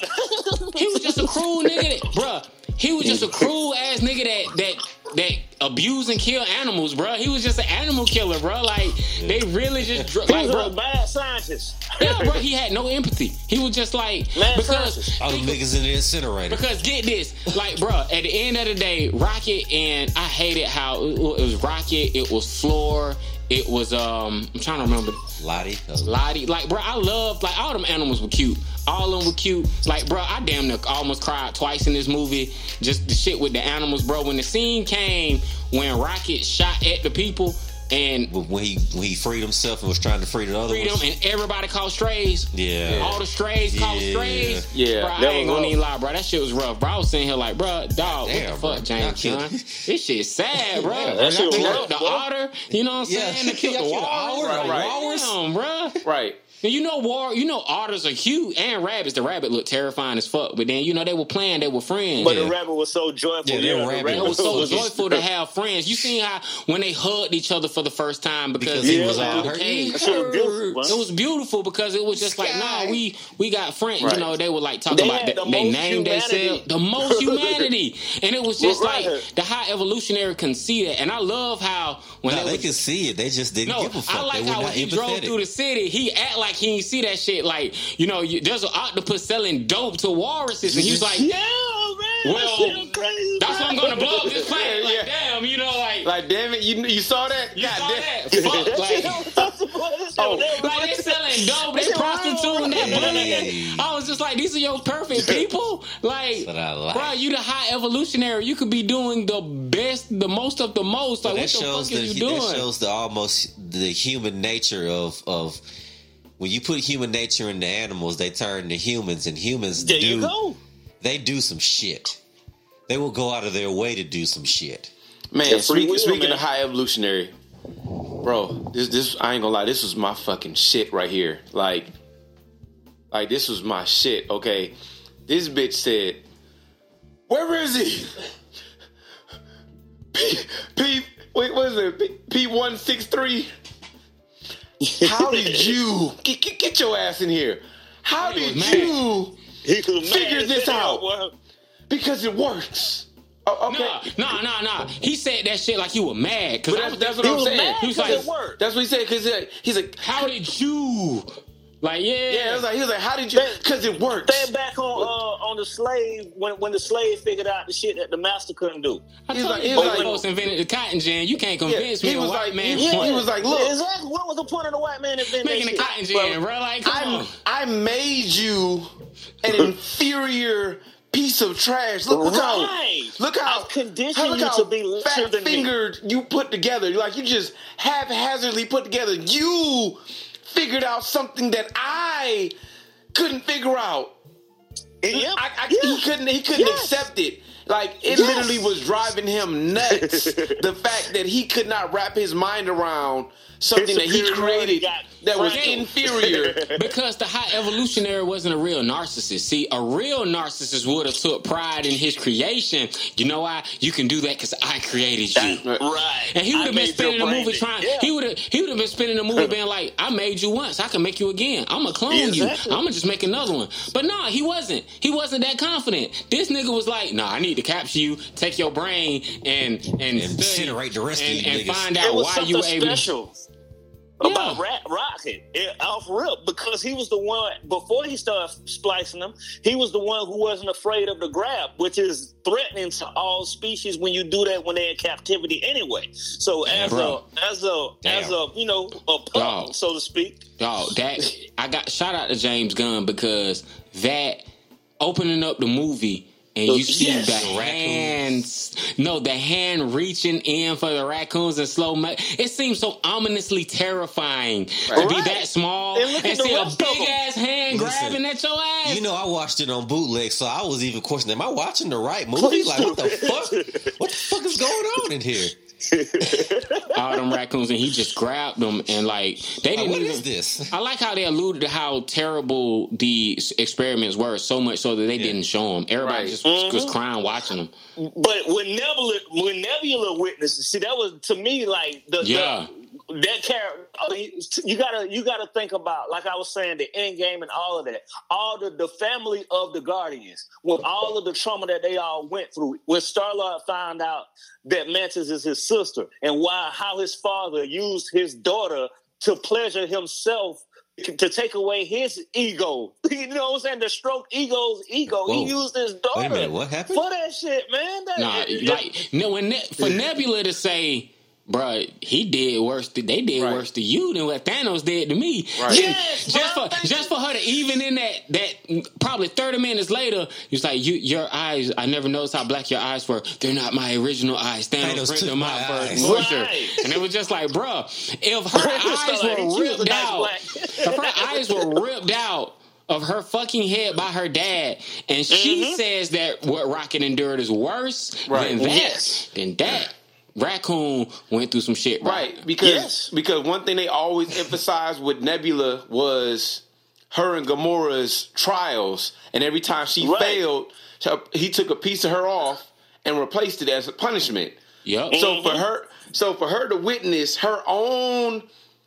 [SPEAKER 1] he was just a cruel nigga, that, bruh. He was just a cruel ass nigga that that that abuse and kill animals, bro. He was just an animal killer, bro. Like they really just dr- like,
[SPEAKER 3] He was
[SPEAKER 1] bro.
[SPEAKER 3] a bad scientist.
[SPEAKER 1] Yeah, bro. He had no empathy. He was just like
[SPEAKER 3] Mad
[SPEAKER 1] because
[SPEAKER 3] scientist.
[SPEAKER 4] All the niggas in the incinerator.
[SPEAKER 1] because get this, like, bro. At the end of the day, Rocket and I hated how it, it was Rocket. It was Floor. It was um. I'm trying to remember.
[SPEAKER 4] Lottie.
[SPEAKER 1] Lottie, like, bro, I love, like, all them animals were cute. All of them were cute. Like, bro, I damn near almost cried twice in this movie. Just the shit with the animals, bro. When the scene came, when Rocket shot at the people and
[SPEAKER 4] When he when he freed himself and was trying to free the other
[SPEAKER 1] freed
[SPEAKER 4] ones.
[SPEAKER 1] them, and everybody called strays.
[SPEAKER 4] Yeah.
[SPEAKER 1] All the strays called
[SPEAKER 4] Yeah.
[SPEAKER 1] strays.
[SPEAKER 2] Yeah.
[SPEAKER 1] Bro, I
[SPEAKER 3] That
[SPEAKER 1] ain't
[SPEAKER 3] was
[SPEAKER 1] gonna
[SPEAKER 3] rough.
[SPEAKER 1] even lie, bro. That shit was rough, bro. I was sitting here like, bro, dog,
[SPEAKER 4] Damn,
[SPEAKER 1] what the fuck,
[SPEAKER 4] bro.
[SPEAKER 1] James
[SPEAKER 4] Y'all
[SPEAKER 1] Gunn?
[SPEAKER 4] killed-
[SPEAKER 1] This shit's sad, bro.
[SPEAKER 4] Yeah,
[SPEAKER 3] that shit was
[SPEAKER 1] They
[SPEAKER 3] rough,
[SPEAKER 1] killed the
[SPEAKER 3] bro.
[SPEAKER 1] otter, you know what I'm
[SPEAKER 4] Yeah.
[SPEAKER 1] saying? They killed the
[SPEAKER 4] Y'all killed the
[SPEAKER 1] walrus.
[SPEAKER 4] otter,
[SPEAKER 1] Like,
[SPEAKER 2] right.
[SPEAKER 1] damn, bro.
[SPEAKER 2] Right.
[SPEAKER 1] And you know, war. You know, otters are cute, and rabbits. The rabbit looked terrifying as fuck. But then, you know, they were playing. They were friends.
[SPEAKER 3] But
[SPEAKER 4] Yeah.
[SPEAKER 3] the rabbit was so joyful.
[SPEAKER 4] Yeah, they
[SPEAKER 3] Yeah,
[SPEAKER 4] were
[SPEAKER 3] the
[SPEAKER 4] rabbit.
[SPEAKER 3] rabbit
[SPEAKER 1] It was so
[SPEAKER 4] was-
[SPEAKER 1] joyful to have friends. You seen how when they hugged each other for the first time because,
[SPEAKER 4] Because he
[SPEAKER 1] it
[SPEAKER 3] was
[SPEAKER 1] was
[SPEAKER 3] all
[SPEAKER 1] out the
[SPEAKER 4] hurt.
[SPEAKER 1] cage.
[SPEAKER 3] That shit was beautiful, bro.
[SPEAKER 1] It was beautiful because it was just like,
[SPEAKER 4] Sky.
[SPEAKER 1] nah, we we got friends.
[SPEAKER 2] Right.
[SPEAKER 1] You know, they were like talking
[SPEAKER 3] They
[SPEAKER 1] about
[SPEAKER 3] had
[SPEAKER 1] that.
[SPEAKER 3] the
[SPEAKER 1] They
[SPEAKER 3] most
[SPEAKER 1] named
[SPEAKER 3] humanity.
[SPEAKER 1] themselves the most humanity, and it was just
[SPEAKER 3] Right.
[SPEAKER 1] like the high evolutionary can see that. And I love how when
[SPEAKER 4] No,
[SPEAKER 1] they,
[SPEAKER 4] they
[SPEAKER 1] was,
[SPEAKER 4] could see it. They just didn't
[SPEAKER 1] No,
[SPEAKER 4] give a fuck.
[SPEAKER 1] I like
[SPEAKER 4] they were
[SPEAKER 1] how when
[SPEAKER 4] not
[SPEAKER 1] he drove
[SPEAKER 4] empathetic.
[SPEAKER 1] through the city, he act like he ain't see that shit. Like, you know, you, there's an octopus selling dope to walruses, and he's like,
[SPEAKER 3] Yeah, man.
[SPEAKER 1] Well,
[SPEAKER 3] that shit was crazy.
[SPEAKER 1] that's why I'm gonna blow up this planet. Like,
[SPEAKER 2] Yeah.
[SPEAKER 1] damn, you know, like,
[SPEAKER 2] Like, damn it, you you saw that?
[SPEAKER 1] you
[SPEAKER 2] God
[SPEAKER 1] saw
[SPEAKER 2] damn.
[SPEAKER 1] that? Fuck,
[SPEAKER 3] That
[SPEAKER 1] like,
[SPEAKER 3] shit was possible. That shit
[SPEAKER 2] Oh,
[SPEAKER 3] was-
[SPEAKER 1] like they selling dope, they
[SPEAKER 3] That shit
[SPEAKER 1] prostituting that
[SPEAKER 3] wild.
[SPEAKER 1] money. I was just like, these are your perfect people. Like,
[SPEAKER 4] That's what I like.
[SPEAKER 1] bro, you the high evolutionary. You could be doing the best, the most of the most. Like,
[SPEAKER 4] that
[SPEAKER 1] what the
[SPEAKER 4] shows
[SPEAKER 1] fuck
[SPEAKER 4] the,
[SPEAKER 1] is you doing?
[SPEAKER 4] that shows the almost the human nature of of when you put human nature into animals, they turn to humans, and humans
[SPEAKER 3] There
[SPEAKER 4] do
[SPEAKER 3] you go.
[SPEAKER 4] they do some shit. They will go out of their way to do some shit.
[SPEAKER 2] Man,
[SPEAKER 3] Yeah, free
[SPEAKER 2] speaking,
[SPEAKER 3] will,
[SPEAKER 2] speaking
[SPEAKER 3] man.
[SPEAKER 2] of high evolutionary, bro, this this I ain't gonna lie, this was my fucking shit right here. Like, like this was my shit. Okay, this bitch said, "Where is he?" P, P wait, what is it? P one six three. How did you get, get get your ass in here? How
[SPEAKER 1] He was
[SPEAKER 2] did
[SPEAKER 1] mad.
[SPEAKER 2] you?
[SPEAKER 3] He was
[SPEAKER 2] Figure
[SPEAKER 3] mad
[SPEAKER 2] this
[SPEAKER 3] as hell,
[SPEAKER 2] out.
[SPEAKER 3] boy.
[SPEAKER 2] Because it works. Oh, okay.
[SPEAKER 1] Nah, nah, nah, nah. He said that shit like you were mad. Cause
[SPEAKER 2] But
[SPEAKER 1] I
[SPEAKER 2] that's,
[SPEAKER 1] was,
[SPEAKER 2] that's what
[SPEAKER 3] He
[SPEAKER 2] I'm
[SPEAKER 3] was
[SPEAKER 2] saying.
[SPEAKER 3] mad
[SPEAKER 1] He was
[SPEAKER 3] because
[SPEAKER 1] like-
[SPEAKER 3] it worked.
[SPEAKER 2] That's what he said. Because he's like,
[SPEAKER 1] how did you? Like, yeah.
[SPEAKER 2] yeah, it was like he was like, how did you? Because it works.
[SPEAKER 3] Stand back on uh, on the slave when when the slave figured out the shit that the master couldn't do.
[SPEAKER 1] I
[SPEAKER 2] He's
[SPEAKER 1] told
[SPEAKER 2] like-
[SPEAKER 1] you
[SPEAKER 2] he's
[SPEAKER 1] white
[SPEAKER 2] like-
[SPEAKER 1] folks invented the cotton gin. You can't
[SPEAKER 2] Yeah,
[SPEAKER 1] convince me
[SPEAKER 2] he
[SPEAKER 1] a
[SPEAKER 2] was
[SPEAKER 1] white
[SPEAKER 2] like,
[SPEAKER 1] man
[SPEAKER 2] he, he was like, look,
[SPEAKER 3] Exactly. What was the point of the white man inventing
[SPEAKER 1] making
[SPEAKER 3] that
[SPEAKER 1] the
[SPEAKER 3] shit?
[SPEAKER 1] cotton gin, bro. Like, come
[SPEAKER 2] I
[SPEAKER 1] on.
[SPEAKER 2] I made you an inferior piece of trash. Look, look how
[SPEAKER 3] Right.
[SPEAKER 2] look how
[SPEAKER 3] I've conditioned
[SPEAKER 2] how- look
[SPEAKER 3] you
[SPEAKER 2] how
[SPEAKER 3] to be lesser
[SPEAKER 2] fat
[SPEAKER 3] than me.
[SPEAKER 2] fingered you put together. Like you just haphazardly put together. You figured out something that I couldn't figure out.
[SPEAKER 3] Yep.
[SPEAKER 2] I, I,
[SPEAKER 3] Yeah.
[SPEAKER 2] He couldn't. He couldn't
[SPEAKER 3] Yes.
[SPEAKER 2] accept it. Like it
[SPEAKER 3] Yes.
[SPEAKER 2] literally was driving him nuts. The fact that he could not wrap his mind around something
[SPEAKER 3] His
[SPEAKER 2] that he
[SPEAKER 3] superiority
[SPEAKER 2] created
[SPEAKER 3] got
[SPEAKER 2] that was
[SPEAKER 3] fractured.
[SPEAKER 2] inferior.
[SPEAKER 1] Because the high evolutionary wasn't a real narcissist. See, a real narcissist would have took pride in his creation. You know why? You can do that because I created you.
[SPEAKER 3] Right.
[SPEAKER 1] And he would
[SPEAKER 3] I
[SPEAKER 1] have been
[SPEAKER 3] made
[SPEAKER 1] spending the
[SPEAKER 3] your
[SPEAKER 1] movie
[SPEAKER 3] brain
[SPEAKER 1] trying.
[SPEAKER 3] big. Yeah.
[SPEAKER 1] He would have. He would have been spending the movie being like, "I made you once. I can make you again. I'm gonna clone
[SPEAKER 3] Exactly.
[SPEAKER 1] you. I'm gonna just make another one." But nah, he wasn't. He wasn't that confident. This nigga was like, "Nah, I need to capture you, take your brain, and and,
[SPEAKER 4] And
[SPEAKER 1] study,
[SPEAKER 4] incinerate the rest of
[SPEAKER 1] and,
[SPEAKER 4] you
[SPEAKER 1] and
[SPEAKER 4] niggas."
[SPEAKER 1] find
[SPEAKER 3] It
[SPEAKER 1] out
[SPEAKER 3] was
[SPEAKER 1] why
[SPEAKER 3] something
[SPEAKER 1] you were able to."
[SPEAKER 3] special
[SPEAKER 1] Yeah.
[SPEAKER 3] about Rat Rocket it, off rip because he was the one before he started splicing them. He was the one who wasn't afraid of the grab, which is threatening to all species when you do that when they're in captivity anyway. So as
[SPEAKER 1] bro.
[SPEAKER 3] a as a
[SPEAKER 1] Damn.
[SPEAKER 3] as a you know a pup,
[SPEAKER 1] Dog.
[SPEAKER 3] so to speak.
[SPEAKER 1] Dog, that I got shout out to James Gunn because that opening up the movie and you see
[SPEAKER 3] Yes.
[SPEAKER 1] the
[SPEAKER 3] The
[SPEAKER 1] hands, no, the hand reaching in for the raccoons in slow mo. It seems so ominously terrifying to be
[SPEAKER 3] Right.
[SPEAKER 1] that small
[SPEAKER 3] And look
[SPEAKER 1] and
[SPEAKER 3] at the
[SPEAKER 1] see a
[SPEAKER 3] rest of
[SPEAKER 1] big
[SPEAKER 3] them.
[SPEAKER 1] ass hand
[SPEAKER 4] Listen,
[SPEAKER 1] grabbing at your ass.
[SPEAKER 4] You know, I watched it on bootleg, so I was even questioning, am I watching the right movie? Like, what the fuck? What the fuck is going on in here?
[SPEAKER 1] all them raccoons, and he just grabbed them and like they
[SPEAKER 4] Like,
[SPEAKER 1] didn't
[SPEAKER 4] what
[SPEAKER 1] even.
[SPEAKER 4] is this?
[SPEAKER 1] I like how they alluded to how terrible the s- experiments were, so much so that they didn't show them. Everybody
[SPEAKER 2] Right.
[SPEAKER 1] just was, was
[SPEAKER 3] Mhm.
[SPEAKER 1] crying watching them.
[SPEAKER 3] But when Nebula when Nebula witnesses, see that was to me like the,
[SPEAKER 1] Yeah.
[SPEAKER 3] the that character, I mean, you gotta you gotta think about, like I was saying, the end game and all of that. All the the family of the Guardians, with all of the trauma that they all went through. When Star-Lord found out that Mantis is his sister, and why how his father used his daughter to pleasure himself, to take away his ego. You know what I'm saying? To stroke ego's ego.
[SPEAKER 4] Whoa.
[SPEAKER 3] He used his daughter.
[SPEAKER 4] Wait a minute, what happened?
[SPEAKER 3] For that shit, man. That,
[SPEAKER 1] Nah,
[SPEAKER 3] it,
[SPEAKER 1] like no, when ne- for Nebula to say, "Bruh, he did worse. To, they did
[SPEAKER 2] Right.
[SPEAKER 1] worse to you than what Thanos did to me."
[SPEAKER 2] Right.
[SPEAKER 3] Yes,
[SPEAKER 1] just
[SPEAKER 3] bro.
[SPEAKER 1] for just for her to even in that that probably thirty minutes later, it's like you your eyes. I never noticed how black your eyes were. They're not my original eyes. Thanos,
[SPEAKER 4] Thanos
[SPEAKER 1] print
[SPEAKER 4] took
[SPEAKER 1] them
[SPEAKER 4] my
[SPEAKER 1] out
[SPEAKER 4] eyes.
[SPEAKER 1] for Butcher,
[SPEAKER 3] Right.
[SPEAKER 1] and it was just like, bruh, if her eyes
[SPEAKER 3] Like,
[SPEAKER 1] were
[SPEAKER 3] she was a
[SPEAKER 1] ripped
[SPEAKER 3] nice
[SPEAKER 1] out,
[SPEAKER 3] black.
[SPEAKER 1] if her eyes were ripped out of her fucking head by her dad, and she
[SPEAKER 3] Mhm.
[SPEAKER 1] says that what Rocket endured is worse
[SPEAKER 2] Right.
[SPEAKER 1] than that,
[SPEAKER 3] Yes.
[SPEAKER 1] then that Raccoon went through some shit, bro.
[SPEAKER 2] Right, because
[SPEAKER 3] Yes.
[SPEAKER 2] because one thing they always emphasized with Nebula was her and Gamora's trials, and every time she
[SPEAKER 3] Right.
[SPEAKER 2] failed, so he took a piece of her off and replaced it as a punishment.
[SPEAKER 1] Yep.
[SPEAKER 2] So for her, so for her to witness her own,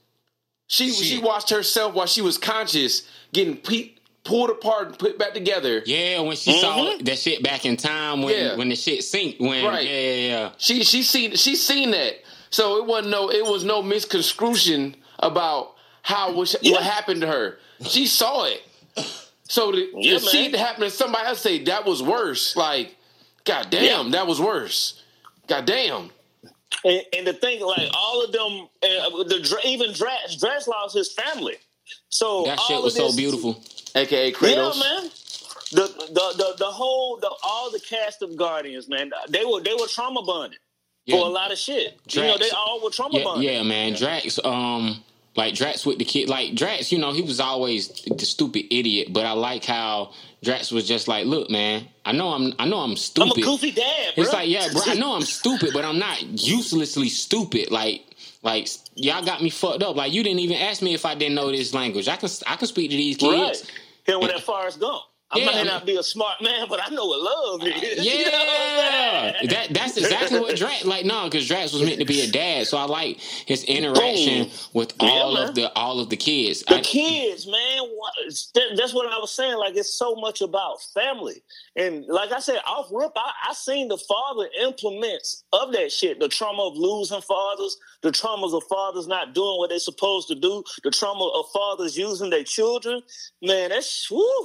[SPEAKER 2] she she
[SPEAKER 4] Shit.
[SPEAKER 2] watched herself while she was conscious getting pe- pulled apart and put back together.
[SPEAKER 1] Yeah, when she saw that shit back in time, when
[SPEAKER 2] Yeah.
[SPEAKER 1] when the shit synced, when
[SPEAKER 2] Right.
[SPEAKER 1] yeah, yeah, yeah.
[SPEAKER 2] She she seen she seen that. So it wasn't no it was no misconstruction about how was,
[SPEAKER 3] Yeah.
[SPEAKER 2] what happened to her. She saw it. So to,
[SPEAKER 3] Yeah,
[SPEAKER 2] to see
[SPEAKER 3] man.
[SPEAKER 2] it happen to somebody else say that was worse, like, god damn,
[SPEAKER 3] Yeah.
[SPEAKER 2] that was worse. God damn.
[SPEAKER 3] And, and the thing, like all of them, uh, the Dra- even Drax, Drax lost his family. So
[SPEAKER 1] That
[SPEAKER 3] all
[SPEAKER 1] shit
[SPEAKER 3] of
[SPEAKER 1] was so
[SPEAKER 3] this-
[SPEAKER 1] beautiful.
[SPEAKER 2] A K A Kratos.
[SPEAKER 3] Yeah, man. The the the the whole the all the cast of Guardians, man, they were they were trauma bonded
[SPEAKER 1] Yeah.
[SPEAKER 3] for a lot of shit. you know,
[SPEAKER 1] Drax-
[SPEAKER 3] they all were trauma
[SPEAKER 1] Yeah,
[SPEAKER 3] bonded.
[SPEAKER 1] yeah, man. Drax, um, like Drax with the kid, like Drax, you know, he was always the stupid idiot, but I like how Drax was just like, look, man, I know I'm, I know I'm
[SPEAKER 3] I'm
[SPEAKER 1] stupid.
[SPEAKER 3] a goofy dad, bro.
[SPEAKER 1] It's like, yeah, bro, I know I'm stupid, but I'm not uselessly stupid. Like, like y'all got me fucked up. Like, you didn't even ask me if I didn't know this language. I can, I can speak to these kids.
[SPEAKER 3] Right. Here with that Forrest Gump. I
[SPEAKER 1] Yeah.
[SPEAKER 3] might not be a smart man, but I know what love is.
[SPEAKER 1] Yeah,
[SPEAKER 3] You know what I'm saying?
[SPEAKER 1] that that's exactly what Drax like. No, because Drax was meant to be a dad, so I like his interaction
[SPEAKER 3] Boom.
[SPEAKER 1] with
[SPEAKER 3] Yeah,
[SPEAKER 1] all
[SPEAKER 3] man.
[SPEAKER 1] of the all of the kids.
[SPEAKER 3] The
[SPEAKER 1] I-
[SPEAKER 3] kids, man, what, that- that's what I was saying. Like, it's so much about family. And like I said, off rip, I, I seen the father implements of that shit. The trauma of losing fathers, the traumas of fathers not doing what they're supposed to do, the trauma of fathers using their children. Man, that's, woo.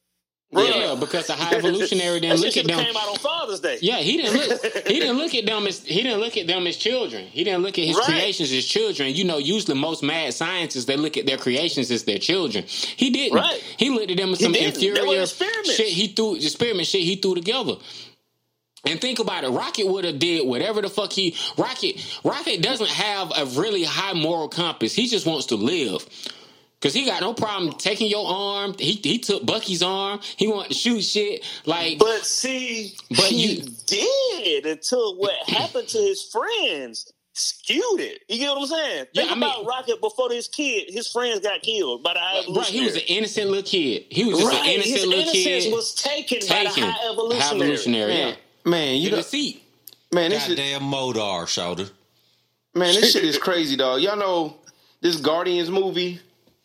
[SPEAKER 1] Yeah, because the high evolutionary didn't
[SPEAKER 3] that
[SPEAKER 1] look
[SPEAKER 3] shit
[SPEAKER 1] at them.
[SPEAKER 3] came out on Father's Day.
[SPEAKER 1] Yeah, he didn't look. He didn't look at them as he didn't look at them as children. He didn't look at his
[SPEAKER 3] Right.
[SPEAKER 1] creations as children. You know, usually most mad scientists they look at their creations as their children. He didn't.
[SPEAKER 3] Right.
[SPEAKER 1] He looked at them as
[SPEAKER 3] He
[SPEAKER 1] some
[SPEAKER 3] didn't. They were
[SPEAKER 1] inferior
[SPEAKER 3] experiments.
[SPEAKER 1] shit. He threw experiment shit. He threw together. And think about it. Rocket would have did whatever the fuck he Rocket. Rocket doesn't have a really high moral compass. He just wants to live. Cause he got no problem taking your arm. He he took Bucky's arm. He wanted to shoot shit. Like,
[SPEAKER 3] But see,
[SPEAKER 1] But
[SPEAKER 3] he
[SPEAKER 1] you-
[SPEAKER 3] did until what happened to his friends skewed it. You get what I'm saying?
[SPEAKER 1] Yeah,
[SPEAKER 3] Think
[SPEAKER 1] I mean-
[SPEAKER 3] about Rocket before this kid, his friends got killed by the high
[SPEAKER 1] bro, he was an
[SPEAKER 3] evolutionary.
[SPEAKER 1] innocent little kid. He was just
[SPEAKER 3] Right,
[SPEAKER 1] an innocent
[SPEAKER 3] his
[SPEAKER 1] little
[SPEAKER 3] innocence
[SPEAKER 1] kid.
[SPEAKER 3] was taken, by the
[SPEAKER 1] taken.
[SPEAKER 3] high evolutionary.
[SPEAKER 1] evolutionary, yeah.
[SPEAKER 2] Man, man, you
[SPEAKER 1] In the
[SPEAKER 2] know,
[SPEAKER 1] seat.
[SPEAKER 2] man, this shit,
[SPEAKER 4] Goddamn Modar, shoulder.
[SPEAKER 2] man, this shit is crazy, dog. Y'all know this Guardians movie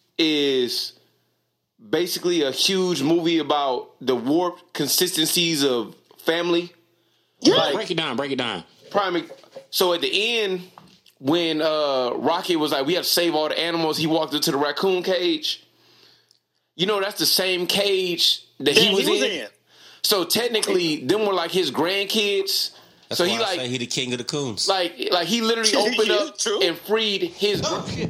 [SPEAKER 2] is basically a huge movie about the warped consistencies of family.
[SPEAKER 3] Yeah.
[SPEAKER 2] Like,
[SPEAKER 1] Break it down. Break it down.
[SPEAKER 2] prime. So at the end, when uh, Rocket was like, "We have to save all the animals," he walked into the raccoon cage. You know, that's the same cage that
[SPEAKER 3] Yeah,
[SPEAKER 2] he was, in. So technically, them were like his grandkids.
[SPEAKER 4] That's
[SPEAKER 2] so
[SPEAKER 4] why
[SPEAKER 2] he
[SPEAKER 4] I
[SPEAKER 2] like,
[SPEAKER 4] say he the king of the coons.
[SPEAKER 2] like, like he literally opened
[SPEAKER 3] Yeah,
[SPEAKER 2] up
[SPEAKER 3] true.
[SPEAKER 2] and freed his.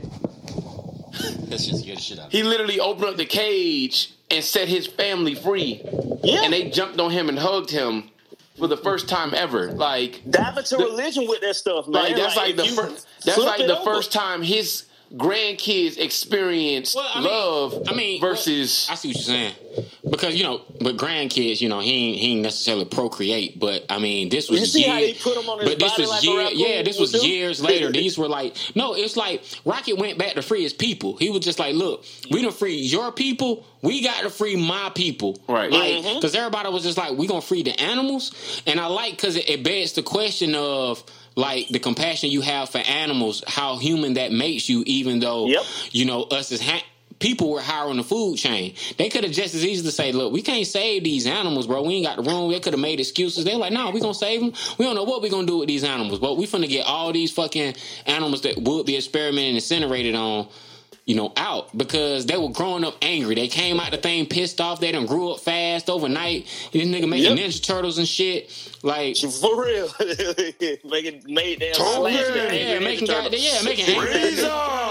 [SPEAKER 4] That's just get the shit out.
[SPEAKER 2] He literally opened up the cage and set his family free,
[SPEAKER 3] Yeah.
[SPEAKER 2] and they jumped on him and hugged him for the first time ever. Like,
[SPEAKER 3] Dive into
[SPEAKER 2] The-
[SPEAKER 3] religion with that stuff, man.
[SPEAKER 2] like that's like,
[SPEAKER 3] if
[SPEAKER 2] the
[SPEAKER 3] you
[SPEAKER 2] first. That's
[SPEAKER 3] flip
[SPEAKER 2] like
[SPEAKER 3] it
[SPEAKER 2] the
[SPEAKER 3] over.
[SPEAKER 2] first time his grandkids experienced
[SPEAKER 1] Well, I mean-
[SPEAKER 2] love.
[SPEAKER 1] I mean,
[SPEAKER 2] versus.
[SPEAKER 1] I see what you're saying. Because, you know, but grandkids, you know, he ain't, he ain't necessarily procreate, but I mean, this was
[SPEAKER 3] You see how
[SPEAKER 1] years-
[SPEAKER 3] they put him on his
[SPEAKER 1] but this
[SPEAKER 3] body
[SPEAKER 1] was
[SPEAKER 3] like a
[SPEAKER 1] year,
[SPEAKER 3] raccoon
[SPEAKER 1] yeah, this was
[SPEAKER 3] would do?
[SPEAKER 1] years later. These were like, no, it's like Rocket went back to free his people. He was just like, look, we done free your people. We got to free my people.
[SPEAKER 2] Right.
[SPEAKER 1] Like,
[SPEAKER 3] Mhm.
[SPEAKER 1] because everybody was just like, we going to free the animals. And I like, because it, it begs the question of, like the compassion you have for animals, how human that makes you, even though
[SPEAKER 3] Yep.
[SPEAKER 1] you know us as ha- people were higher on the food chain. They could have just as easily say, look, we can't save these animals, bro. We ain't got the room. They could have made excuses. They're like, no, we gonna save them. We don't know what we gonna do with these animals, but we finna get all these fucking animals that would be experimented and incinerated on, you know, out, because they were growing up angry. They came out the thing pissed off. They done grew up fast overnight. This nigga making
[SPEAKER 3] Yep.
[SPEAKER 1] Ninja Turtles and shit. Like,
[SPEAKER 3] For real. making made them
[SPEAKER 2] Totally.
[SPEAKER 3] slash
[SPEAKER 2] Yeah,
[SPEAKER 1] yeah, making God, yeah, making angry.
[SPEAKER 2] Razor!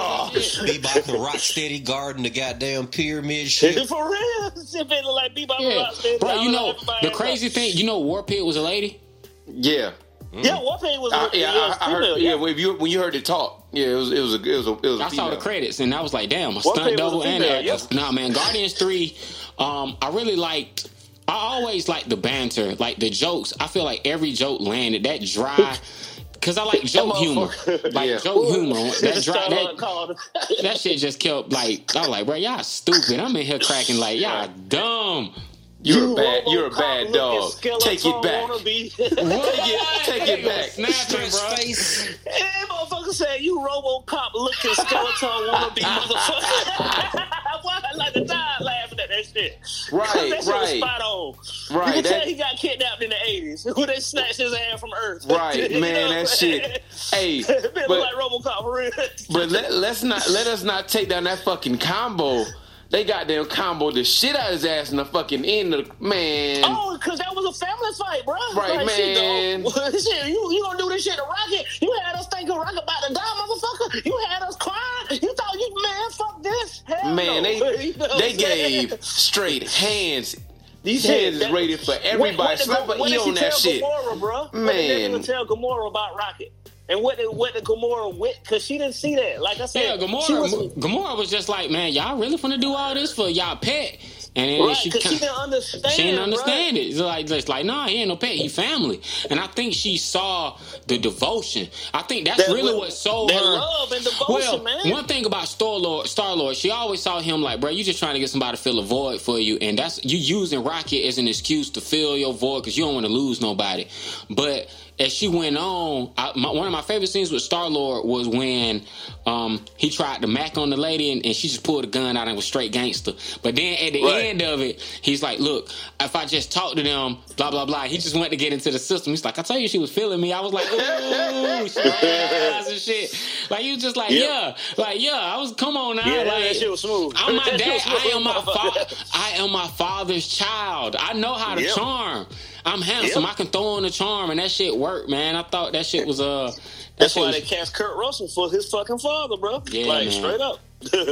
[SPEAKER 4] Bebop and Rocksteady guarding the goddamn pyramid shit.
[SPEAKER 3] For real. Shit been like Bebop and
[SPEAKER 1] Yeah,
[SPEAKER 3] Rocksteady.
[SPEAKER 1] bro. You
[SPEAKER 3] All
[SPEAKER 1] know
[SPEAKER 3] everybody
[SPEAKER 1] the
[SPEAKER 3] else.
[SPEAKER 1] crazy thing. You know, War Pig was a lady.
[SPEAKER 2] Yeah.
[SPEAKER 3] Yeah, Warpaint was.
[SPEAKER 2] I,
[SPEAKER 3] a,
[SPEAKER 2] yeah,
[SPEAKER 3] was
[SPEAKER 2] I, I heard.
[SPEAKER 3] female,
[SPEAKER 2] Yeah, when you when you heard it talk, yeah, it was it was a it was a it was a
[SPEAKER 1] I saw the
[SPEAKER 2] female.
[SPEAKER 1] credits and I was like, damn, a
[SPEAKER 3] Warpaint
[SPEAKER 1] stunt
[SPEAKER 3] was a
[SPEAKER 1] double and
[SPEAKER 3] female,
[SPEAKER 1] actor.
[SPEAKER 3] yep.
[SPEAKER 1] Nah, man, Guardians three. Um, I really liked. I always liked the banter, like the jokes. I feel like every joke landed that dry. Cause I like joke humor,
[SPEAKER 3] motherfucker.
[SPEAKER 1] like
[SPEAKER 2] Yeah.
[SPEAKER 1] joke humor. That dry,
[SPEAKER 3] Star-Lord
[SPEAKER 1] that,
[SPEAKER 3] called him.
[SPEAKER 1] that shit just kept like I was like, bro, y'all stupid. I'm in here cracking like y'all dumb.
[SPEAKER 2] You're a bad. You're a
[SPEAKER 3] RoboCop
[SPEAKER 2] bad
[SPEAKER 3] looking
[SPEAKER 2] dog.
[SPEAKER 3] skeleton
[SPEAKER 2] Take it back.
[SPEAKER 3] wannabe.
[SPEAKER 2] Take it. Take it back.
[SPEAKER 1] Snapping, bro.
[SPEAKER 4] face.
[SPEAKER 3] Hey, motherfucker said you RoboCop looking skeleton wannabe motherfucker. Why I like to die laughing at that shit? 'Cause
[SPEAKER 2] Right,
[SPEAKER 3] that shit
[SPEAKER 2] right.
[SPEAKER 3] was spot on.
[SPEAKER 2] Right,
[SPEAKER 3] You can
[SPEAKER 2] that-
[SPEAKER 3] tell he got kidnapped in the eighties when they snatched his hand from Earth.
[SPEAKER 2] Right,
[SPEAKER 3] You
[SPEAKER 2] man,
[SPEAKER 3] know?
[SPEAKER 2] that shit. Hey,
[SPEAKER 3] It look
[SPEAKER 2] but
[SPEAKER 3] like RoboCop for real.
[SPEAKER 2] but let, let's not let us not take down that fucking combo. They goddamn combo the shit out of his ass in the fucking end of the man.
[SPEAKER 3] Oh, because that was a family fight, bro.
[SPEAKER 2] Right,
[SPEAKER 3] like,
[SPEAKER 2] man.
[SPEAKER 3] Shit, dog. shit, you, you gonna do this shit to Rocket? You had us thinking Rocket about to die, motherfucker. You had us crying. You thought you, man, fuck this. Hell
[SPEAKER 2] Man,
[SPEAKER 3] no.
[SPEAKER 2] they
[SPEAKER 3] You know what
[SPEAKER 2] they
[SPEAKER 3] I'm saying?
[SPEAKER 2] gave straight hands. These
[SPEAKER 3] Shit,
[SPEAKER 2] hands is
[SPEAKER 3] that-
[SPEAKER 2] rated for
[SPEAKER 3] What-
[SPEAKER 2] everybody.
[SPEAKER 3] what did
[SPEAKER 2] Slap
[SPEAKER 3] Go-
[SPEAKER 2] an
[SPEAKER 3] what
[SPEAKER 2] E
[SPEAKER 3] did she
[SPEAKER 2] on that
[SPEAKER 3] tell
[SPEAKER 2] shit.
[SPEAKER 3] Gamora, bro? What did
[SPEAKER 2] Man.
[SPEAKER 3] they even tell Gamora about Rocket? And what did what did Gamora with? Because she didn't see that. Like I said,
[SPEAKER 1] Yeah,
[SPEAKER 3] she
[SPEAKER 1] Gamora.
[SPEAKER 3] was,
[SPEAKER 1] Gamora was just like, man, y'all really finna do all this for y'all pet? And then
[SPEAKER 3] right,
[SPEAKER 1] she
[SPEAKER 3] because she
[SPEAKER 1] kinda-
[SPEAKER 3] didn't understand.
[SPEAKER 1] She didn't
[SPEAKER 3] bruh.
[SPEAKER 1] understand it. It's like, it's like, nah, he ain't no pet. He family. And I think she saw the devotion. I think that's
[SPEAKER 3] That
[SPEAKER 1] really
[SPEAKER 3] lo-
[SPEAKER 1] what sold
[SPEAKER 3] that
[SPEAKER 1] her.
[SPEAKER 3] love and devotion,
[SPEAKER 1] well,
[SPEAKER 3] man.
[SPEAKER 1] one thing about Star Lord, Star Lord, she always saw him like, bro, you just trying to get somebody to fill a void for you, and that's you using Rocket as an excuse to fill your void because you don't want to lose nobody. But as she went on, I, my, one of my favorite scenes with Star Lord was when um, he tried to mac on the lady and, and she just pulled a gun out and was straight gangster. But then at the
[SPEAKER 3] Right.
[SPEAKER 1] end of it, he's like, look, if I just talk to them, blah, blah, blah. He just went to get into the system. He's like, I told you she was feeling me. I was like, ooh, she eyes and shit. Like, you just like,
[SPEAKER 3] Yep.
[SPEAKER 1] yeah. Like, yeah, I was, come on now.
[SPEAKER 3] Yeah,
[SPEAKER 1] like,
[SPEAKER 3] that shit was smooth.
[SPEAKER 1] I'm my
[SPEAKER 3] That shit
[SPEAKER 1] dad.
[SPEAKER 3] was smooth,
[SPEAKER 1] I am my
[SPEAKER 3] motherfucker.
[SPEAKER 1] father. I am my father's child. I know how to
[SPEAKER 3] Yep.
[SPEAKER 1] charm. I'm handsome.
[SPEAKER 3] Yep.
[SPEAKER 1] I can throw on the charm, and that shit worked, man. I thought that shit was uh. That
[SPEAKER 3] That's
[SPEAKER 1] shit
[SPEAKER 3] why
[SPEAKER 1] was,
[SPEAKER 3] they cast Kurt Russell for his fucking father, bro.
[SPEAKER 1] Yeah,
[SPEAKER 3] like
[SPEAKER 1] man.
[SPEAKER 3] straight up.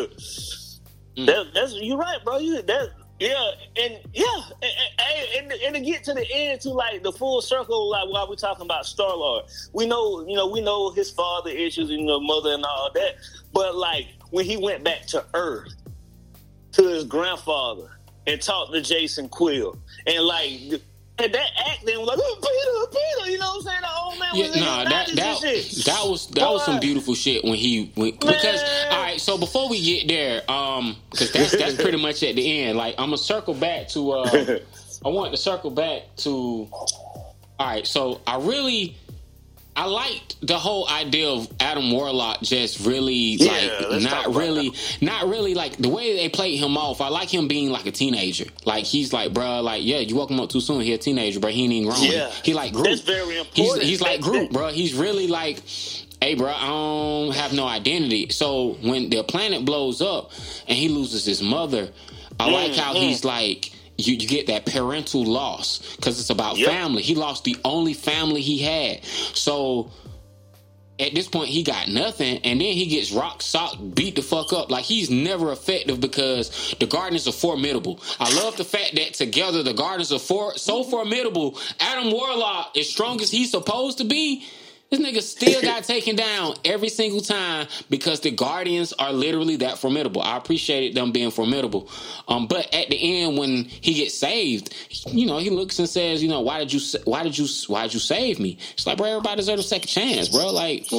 [SPEAKER 1] Mm.
[SPEAKER 3] that, that's you're right, bro. You that yeah, and yeah, and, and, and, and to get to the end, to like the full circle, like while we're talking about Star Lord, we know, you know, we know his father issues, you know, mother and all that, but like when he went back to Earth to his grandfather and talked to Jason Quill, and like. And that acting was like, oh, Peter, Peter, you know what I'm saying? The old man was
[SPEAKER 1] Yeah,
[SPEAKER 3] in
[SPEAKER 1] nah,
[SPEAKER 3] his
[SPEAKER 1] that
[SPEAKER 3] nineties
[SPEAKER 1] that
[SPEAKER 3] and shit.
[SPEAKER 1] that was that was some
[SPEAKER 3] Boy.
[SPEAKER 1] beautiful shit when he went because
[SPEAKER 3] Man.
[SPEAKER 1] all right. So before we get there, um, because that's that's pretty much at the end. Like I'm gonna circle back to uh, I want to circle back to. All right, so I really. I liked the whole idea of Adam Warlock just really
[SPEAKER 3] Yeah,
[SPEAKER 1] like
[SPEAKER 3] let's talk
[SPEAKER 1] not
[SPEAKER 3] about
[SPEAKER 1] really not really like the way they played him off. I like him being like a teenager. Like he's like, bruh, like yeah, you woke him up too soon. He a teenager, but he ain't even grown.
[SPEAKER 3] Yeah.
[SPEAKER 1] He like Groot.
[SPEAKER 3] That's very
[SPEAKER 1] He's,
[SPEAKER 3] important.
[SPEAKER 1] he's like
[SPEAKER 3] That-
[SPEAKER 1] Groot,
[SPEAKER 3] that-
[SPEAKER 1] bro. He's really like, hey, bro, I don't have no identity. So when the planet blows up and he loses his mother, I like how
[SPEAKER 3] Mm-hmm.
[SPEAKER 1] he's like. You, you get that parental loss because it's about
[SPEAKER 3] Yep.
[SPEAKER 1] family. He lost the only family he had. So at this point, he got nothing, and then he gets rock solid, beat the fuck up. Like, he's never effective because the Guardians are formidable. I love the fact that together the Guardians are for, so formidable. Adam Warlock, as strong as he's supposed to be, this nigga still got taken down every single time because the Guardians are literally that formidable. I appreciated them being formidable. Um, but at the end, when he gets saved, you know, he looks and says, you know, why did you, why did you, why did you save me? It's like, bro, everybody deserves a second chance, bro. Like,
[SPEAKER 3] Right.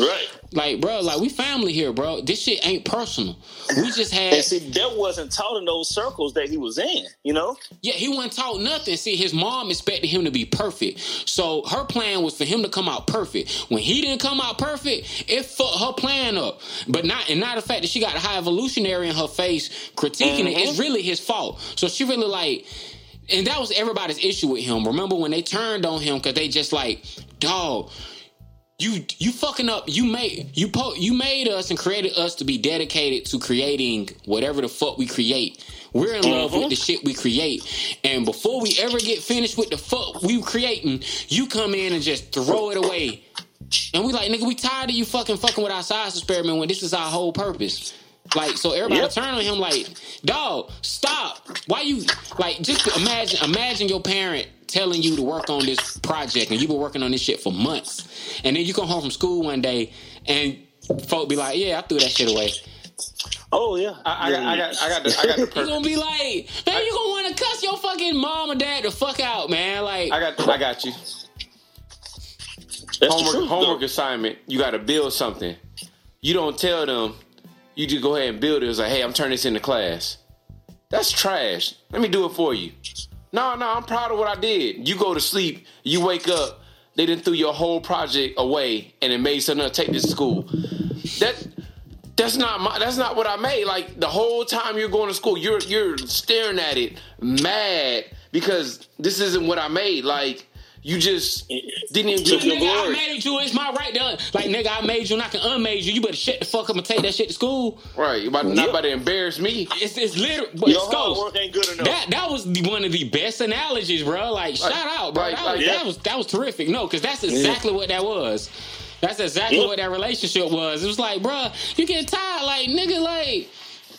[SPEAKER 1] Like, bro, like we family here, bro. This shit ain't personal. We just had.
[SPEAKER 3] And see, that wasn't taught in those circles that he was in. You know.
[SPEAKER 1] Yeah, he wasn't taught nothing. See, his mom expected him to be perfect, so her plan was for him to come out perfect. When he didn't come out perfect, it fucked her plan up. But not, and not the fact that she got a high evolutionary in her face critiquing mm-hmm. it. It's really his fault. So she really like. And that was everybody's issue with him. Remember when they turned on him because they just like, dog, you you fucking up. You made you po- you made us and created us to be dedicated to creating whatever the fuck we create. We're in love mm-hmm. with the shit we create. And before we ever get finished with the fuck we creating, you come in and just throw it away. And we like, nigga, we tired of you fucking fucking with our science experiment when this is our whole purpose. Like, so everybody yep. turn on him like, dog, stop. Why you, like, just imagine, imagine your parent telling you to work on this project and you've been working on this shit for months. And then you come home from school one day and folk be like, yeah, I threw that shit away.
[SPEAKER 3] Oh, yeah.
[SPEAKER 2] I, I, got, I got, I got the, I got the per-
[SPEAKER 1] You're gonna be like, man, you gonna want to cuss your fucking mom or dad the fuck out, man. Like,
[SPEAKER 2] I got, I got you.
[SPEAKER 3] That's
[SPEAKER 2] homework,
[SPEAKER 3] truth,
[SPEAKER 2] homework
[SPEAKER 3] though.
[SPEAKER 2] assignment. You got to build something. You don't tell them. You just go ahead and build it. It's like, hey, I'm turning this into class. That's trash. Let me do it for you. No, no, I'm proud of what I did. You go to sleep. You wake up. They done threw your whole project away and it made something to take this to school. That that's not my. That's not what I made. Like the whole time you're going to school, you're you're staring at it, mad because this isn't what I made. Like. You just didn't even give
[SPEAKER 1] your nigga, glory. I made you. It's my right to like, nigga, I made you and I can unmade you. You better shut the fuck up and take that shit to school.
[SPEAKER 2] Right. You're about, not yep. about to embarrass me.
[SPEAKER 1] It's, it's literally. But
[SPEAKER 3] your hard work ain't good enough.
[SPEAKER 1] That, that was the, one of the best analogies, bro. Like, right. shout out, bro.
[SPEAKER 2] Right.
[SPEAKER 1] That,
[SPEAKER 2] like,
[SPEAKER 1] was,
[SPEAKER 2] yeah.
[SPEAKER 1] that, was, that was terrific. No, because that's exactly yeah. what that was. That's exactly yep. what that relationship was. It was like, bro, you get tired. Like, nigga, like...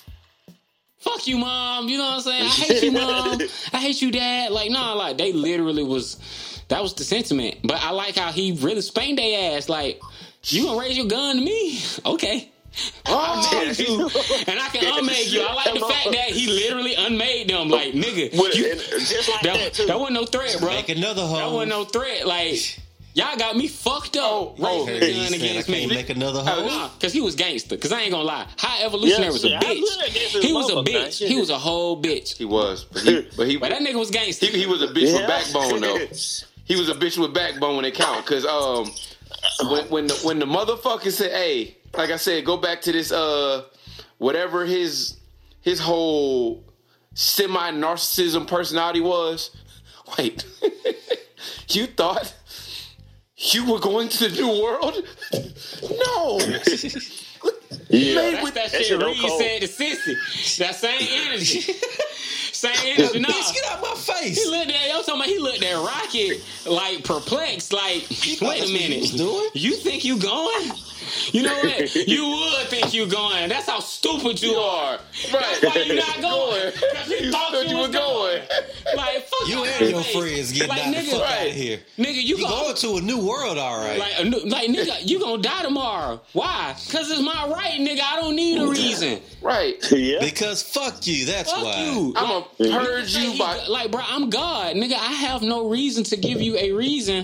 [SPEAKER 1] Fuck you, mom. You know what I'm saying? I hate you, mom. I hate you, dad. Like, no, like, they literally was... That was the sentiment. But I like how he really spanked their ass. Like, you gonna raise your gun to me? Okay. Oh, I made you, and I can unmake you. I like the fact that he literally unmade them. Like, nigga, you,
[SPEAKER 3] just like
[SPEAKER 1] that,
[SPEAKER 3] that, too.
[SPEAKER 1] That wasn't no threat, bro.
[SPEAKER 4] Make another hoe.
[SPEAKER 1] That wasn't no threat. Like, y'all got me fucked up.
[SPEAKER 2] Oh,
[SPEAKER 1] oh
[SPEAKER 2] hey,
[SPEAKER 1] gun against me.
[SPEAKER 4] Make another hoe.
[SPEAKER 1] Because he was gangster. Because I ain't gonna lie. High Evolutionary yeah, was a bitch. He was a bitch. He was a whole bitch.
[SPEAKER 2] He was. But, he, but, he,
[SPEAKER 1] but that nigga was gangster.
[SPEAKER 2] He, he was a bitch yeah. with backbone, though. He was a bitch with backbone when it count. Because um, when, when, the, when the motherfucker said, hey, like I said, go back to this, uh, whatever his his whole semi-narcissism personality was. Wait. You thought you were going to the new world? No.
[SPEAKER 1] Yeah, that's with, that, that shit Reed said to Sissy. That same energy. Same energy. No.
[SPEAKER 4] Bitch, get out my face.
[SPEAKER 1] He looked at, yo, talking about he looked at Rocket like perplexed, like, wait a minute. You think you going? You know what? You would think you going. That's how stupid you are. Right. That's why you not going. Because you, you thought, thought you, you was going. going. Like, fuck
[SPEAKER 4] you and your friends getting like, out nigga, the fuck right. out of here.
[SPEAKER 1] Nigga, you,
[SPEAKER 4] you
[SPEAKER 1] go,
[SPEAKER 4] going to a new world, all right.
[SPEAKER 1] Like, a new, like nigga, you gonna die tomorrow. Why? Because it's my right, nigga. I don't need a reason.
[SPEAKER 2] Right.
[SPEAKER 3] Yeah.
[SPEAKER 4] Because fuck you. That's
[SPEAKER 1] fuck
[SPEAKER 4] why.
[SPEAKER 1] You.
[SPEAKER 2] I'm
[SPEAKER 1] like,
[SPEAKER 2] gonna purge you by...
[SPEAKER 1] He, like, bro, I'm God. Nigga, I have no reason to give you a reason...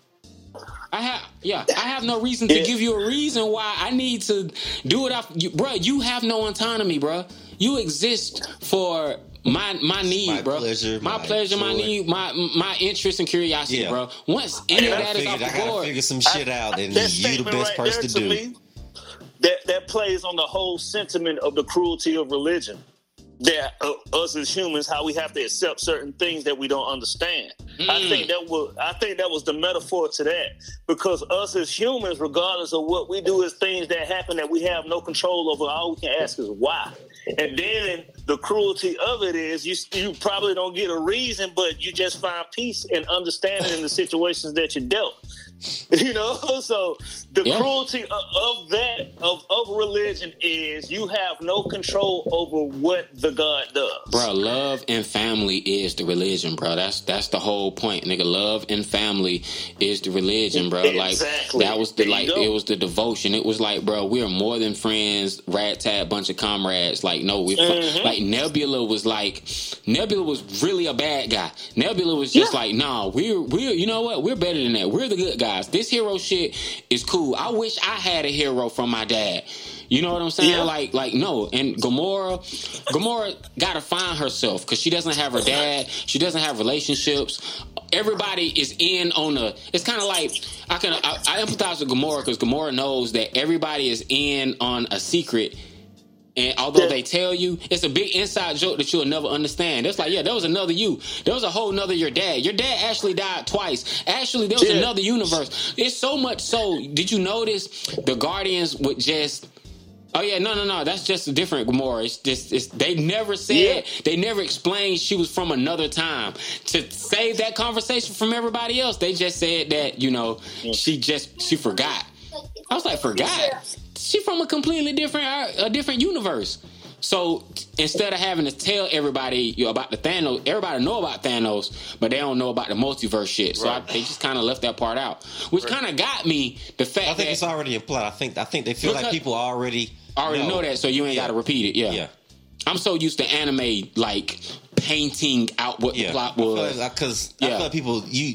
[SPEAKER 1] I have, yeah, I have no reason to yeah. give you a reason why I need to do it. Off, you, bro, you have no autonomy, bro. You exist for my my need,
[SPEAKER 4] my
[SPEAKER 1] bro.
[SPEAKER 4] Pleasure,
[SPEAKER 1] my,
[SPEAKER 4] my
[SPEAKER 1] pleasure,
[SPEAKER 4] joy.
[SPEAKER 1] my need, my my interest and curiosity,
[SPEAKER 4] yeah.
[SPEAKER 1] bro. Once any of that
[SPEAKER 4] figured,
[SPEAKER 1] is off the
[SPEAKER 4] I gotta
[SPEAKER 1] board,
[SPEAKER 4] figure some shit
[SPEAKER 3] I,
[SPEAKER 4] out, and
[SPEAKER 3] that
[SPEAKER 4] you the best
[SPEAKER 3] right
[SPEAKER 4] person to do.
[SPEAKER 3] Me, that that plays on the whole sentiment of the cruelty of religion. That uh, us as humans, how we have to accept certain things that we don't understand. Mm. I think that was I think that was the metaphor to that, because us as humans, regardless of what we do, is things that happen that we have no control over. All we can ask is why. And then the cruelty of it is you you probably don't get a reason, but you just find peace and understanding in the situations that you're dealt. You know, so the yeah. cruelty of, of that of, of religion is you have no control over what the God does.
[SPEAKER 1] Bro, love and family is the religion, bro. That's that's the whole point, nigga. Love and family is the religion, bro. Like
[SPEAKER 3] exactly.
[SPEAKER 1] that was the like it was the devotion. It was like, bro, we are more than friends, rat tat, bunch of comrades. Like, no, we mm-hmm. like Nebula was like Nebula was really a bad guy. Nebula was just yeah. like, nah, we're we're you know what? We're better than that. We're the good guy. guys. This hero shit is cool. I wish I had a hero from my dad. You know what I'm saying?
[SPEAKER 3] Yeah.
[SPEAKER 1] Like, like no. And Gamora, Gamora got to find herself because she doesn't have her dad. She doesn't have relationships. Everybody is in on a. It's kind of like I can. I, I empathize with Gamora because Gamora knows that everybody is in on a secret. And although they tell you, it's a big inside joke that you'll never understand. It's like, yeah, there was another you. There was a whole nother your dad. Your dad actually died twice. Actually, there was
[SPEAKER 3] Yeah.
[SPEAKER 1] another universe. It's so much so. Did you notice the Guardians would just. Oh yeah, no, no, no. That's just a different Gamora. It's just, it's, they never said,
[SPEAKER 3] Yeah.
[SPEAKER 1] they never explained she was from another time. To save that conversation from everybody else, they just said that, you know, she just, she forgot. I was like, forgot? She from a completely different, uh, a different universe. So instead of having to tell everybody you know, about the Thanos, everybody know about Thanos, but they don't know about the multiverse shit. So
[SPEAKER 2] Right.
[SPEAKER 1] I, they just kind of left that part out, which kind of got me the fact
[SPEAKER 4] I think
[SPEAKER 1] that
[SPEAKER 4] it's already implied. I think I think they feel like
[SPEAKER 1] Because-
[SPEAKER 4] people already
[SPEAKER 1] already know that, so you ain't
[SPEAKER 4] Yeah.
[SPEAKER 1] got to repeat it. Yeah.
[SPEAKER 4] Yeah.
[SPEAKER 1] I'm so used to anime like painting out what
[SPEAKER 4] Yeah,
[SPEAKER 1] the plot was.
[SPEAKER 4] because
[SPEAKER 1] Yeah.
[SPEAKER 4] I feel like people you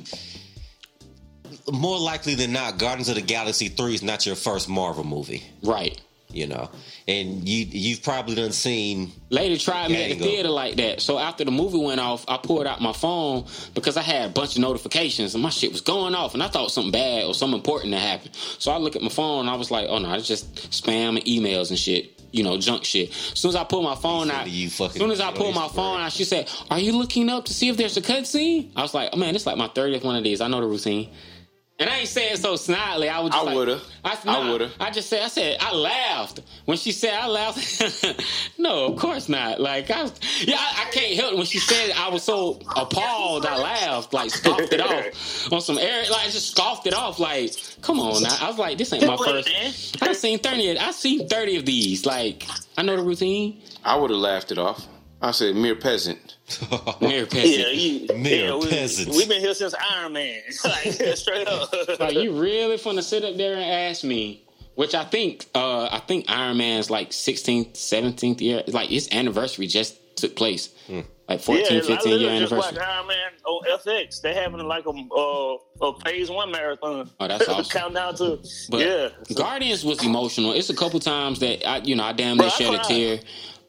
[SPEAKER 4] more likely than not, Guardians of the Galaxy three is not your first Marvel movie,
[SPEAKER 1] Right.
[SPEAKER 4] you know, and you you've probably done seen.
[SPEAKER 1] Lady tried me at the
[SPEAKER 4] Gango.
[SPEAKER 1] theater like that. So after the movie went off, I pulled out my phone because I had a bunch of notifications and my shit was going off and I thought something bad or something important had happened. So I look at my phone and I was like, oh no, it's just spam and emails and shit. You know, junk shit. As soon as I pull my phone out,
[SPEAKER 4] You
[SPEAKER 1] as
[SPEAKER 4] fucking
[SPEAKER 1] soon as I
[SPEAKER 4] on
[SPEAKER 1] pull my
[SPEAKER 4] Instagram.
[SPEAKER 1] phone out, she said, are you looking up to see if there's a cutscene? I was like, oh man, it's like my thirtieth one of these. I know the routine. And I ain't saying so snidely. I was just
[SPEAKER 2] I
[SPEAKER 1] like,
[SPEAKER 2] woulda.
[SPEAKER 1] I,
[SPEAKER 2] I
[SPEAKER 1] nah,
[SPEAKER 2] woulda.
[SPEAKER 1] I just said, I said, I laughed when she said I laughed. No, of course not. Like, I, yeah, I, I can't help it. When she said it, I was so appalled. I laughed, like scoffed it off on some air, like just scoffed it off. Like, come on, now. I was like, this ain't my first. I've seen thirty. I've seen thirty of these. Like, I know the routine.
[SPEAKER 2] I would have laughed it off. I said, mere peasant.
[SPEAKER 1] Mere peasant.
[SPEAKER 3] Yeah, you,
[SPEAKER 4] Mere
[SPEAKER 3] yeah, we,
[SPEAKER 4] peasants.
[SPEAKER 3] We've been here since Iron Man. Like, straight up.
[SPEAKER 1] Like, you really finna sit up there and ask me? Which I think, uh, I think Iron Man's like sixteenth, seventeenth year. Like his anniversary just took place,
[SPEAKER 4] Hmm.
[SPEAKER 1] like fourteen,
[SPEAKER 3] yeah, I
[SPEAKER 1] fifteen year
[SPEAKER 3] literally just
[SPEAKER 1] anniversary.
[SPEAKER 3] watched Iron Man on F X. They having like a uh, a phase one marathon.
[SPEAKER 1] Oh, that's awesome.
[SPEAKER 3] Countdown to
[SPEAKER 1] But
[SPEAKER 3] yeah.
[SPEAKER 1] Guardians was emotional. It's a couple times that I, you know, I damn
[SPEAKER 3] Bro,
[SPEAKER 1] near
[SPEAKER 3] I
[SPEAKER 1] shed a
[SPEAKER 3] cried.
[SPEAKER 1] tear.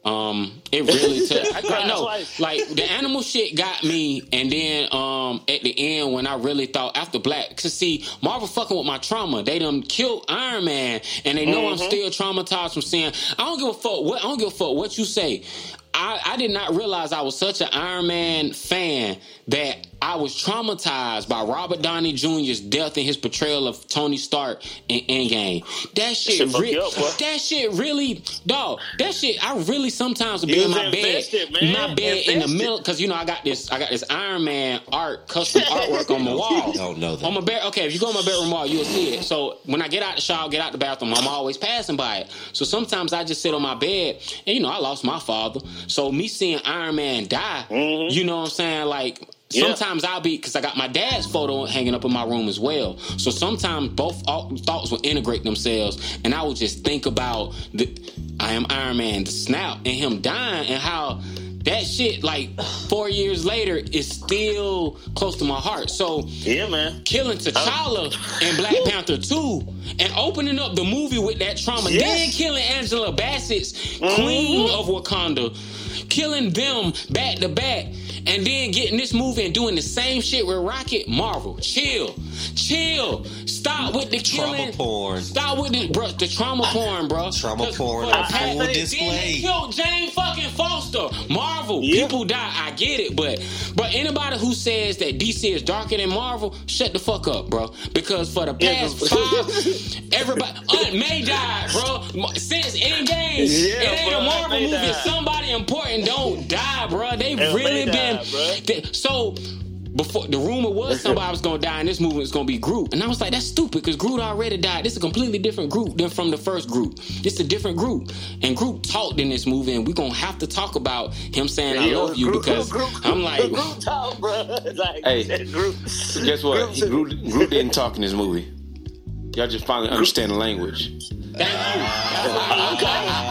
[SPEAKER 1] Um, it really took.
[SPEAKER 3] I cried
[SPEAKER 1] no,
[SPEAKER 3] twice.
[SPEAKER 1] like the animal shit got me, and then um at the end when I really thought after Black, cause see Marvel fucking with my trauma. They done killed Iron Man, and they know
[SPEAKER 3] Mm-hmm.
[SPEAKER 1] I'm still traumatized from seeing. I don't give a fuck what I don't give a fuck what you say. I, I did not realize I was such an Iron Man fan that I was traumatized by Robert Downey Junior's death and his portrayal of Tony Stark in Endgame. That shit,
[SPEAKER 3] shit fuck
[SPEAKER 1] re-
[SPEAKER 3] you up, boy.
[SPEAKER 1] that shit really, dog. That shit, I really sometimes would be
[SPEAKER 3] You
[SPEAKER 1] in
[SPEAKER 3] was
[SPEAKER 1] my bed,
[SPEAKER 3] invested, man.
[SPEAKER 1] my bed in the
[SPEAKER 3] Invested.
[SPEAKER 1] middle, because you know I got this, I got this Iron Man art, custom artwork on my wall.
[SPEAKER 4] Don't know that.
[SPEAKER 1] On my bed, okay. If you go on my bedroom wall, you'll see it. So when I get out the shower, get out the bathroom, I'm always passing by it. So sometimes I just sit on my bed, and you know I lost my father. So me seeing Iron Man die,
[SPEAKER 3] Mm-hmm.
[SPEAKER 1] you know what I'm saying? Like
[SPEAKER 3] Yeah.
[SPEAKER 1] sometimes I'll be, because I got my dad's photo hanging up in my room as well. So sometimes both thoughts will integrate themselves, and I will just think about the I am Iron Man, the snap, and him dying, and how that shit, like four years later, is still close to my heart. So
[SPEAKER 3] Yeah, man.
[SPEAKER 1] killing T'Challa in Black Panther two and opening up the movie with that trauma,
[SPEAKER 3] Yes.
[SPEAKER 1] then killing Angela Bassett's Queen of Wakanda, killing them back to back, and then getting this movie and doing the same shit with Rocket. Marvel, chill, chill, stop with the killing.
[SPEAKER 4] Trauma porn.
[SPEAKER 1] Stop with the, bro, the trauma porn, bro.
[SPEAKER 4] Trauma
[SPEAKER 1] 'Cause
[SPEAKER 4] porn
[SPEAKER 1] for the
[SPEAKER 4] on
[SPEAKER 1] past-
[SPEAKER 4] full
[SPEAKER 1] then
[SPEAKER 4] display.
[SPEAKER 1] they killed Jane fucking Foster. Marvel,
[SPEAKER 3] Yeah.
[SPEAKER 1] people die. I get it, but but anybody who says that D C is darker than Marvel, shut the fuck up, bro. Because for the past
[SPEAKER 3] Yeah.
[SPEAKER 1] five, everybody Aunt May died, bro. Since Endgame,
[SPEAKER 3] Yeah,
[SPEAKER 1] it ain't
[SPEAKER 3] bro,
[SPEAKER 1] a
[SPEAKER 3] Aunt
[SPEAKER 1] Marvel
[SPEAKER 3] May
[SPEAKER 1] movie.
[SPEAKER 3] died.
[SPEAKER 1] Somebody important don't die, bro. They've
[SPEAKER 3] Aunt
[SPEAKER 1] really
[SPEAKER 3] May
[SPEAKER 1] been
[SPEAKER 3] died, bro.
[SPEAKER 1] they- so. Before the rumor was somebody was gonna die, and this movie was gonna be Groot, and I was like, "That's stupid," because Groot already died. This is a completely different Groot than from the first Groot. It's a different Groot, and Groot talked in this movie, and we're gonna have to talk about him saying, "I
[SPEAKER 3] Yo,
[SPEAKER 1] love you,"
[SPEAKER 3] Groot-
[SPEAKER 1] because
[SPEAKER 3] Groot-
[SPEAKER 1] I'm like,
[SPEAKER 3] Groot talk, bro. Like,
[SPEAKER 2] Hey.
[SPEAKER 3] Groot.
[SPEAKER 2] Guess what? He, Groot, Groot didn't talk in this movie. Y'all just finally understand the language.
[SPEAKER 1] "Thank you." That's what it was.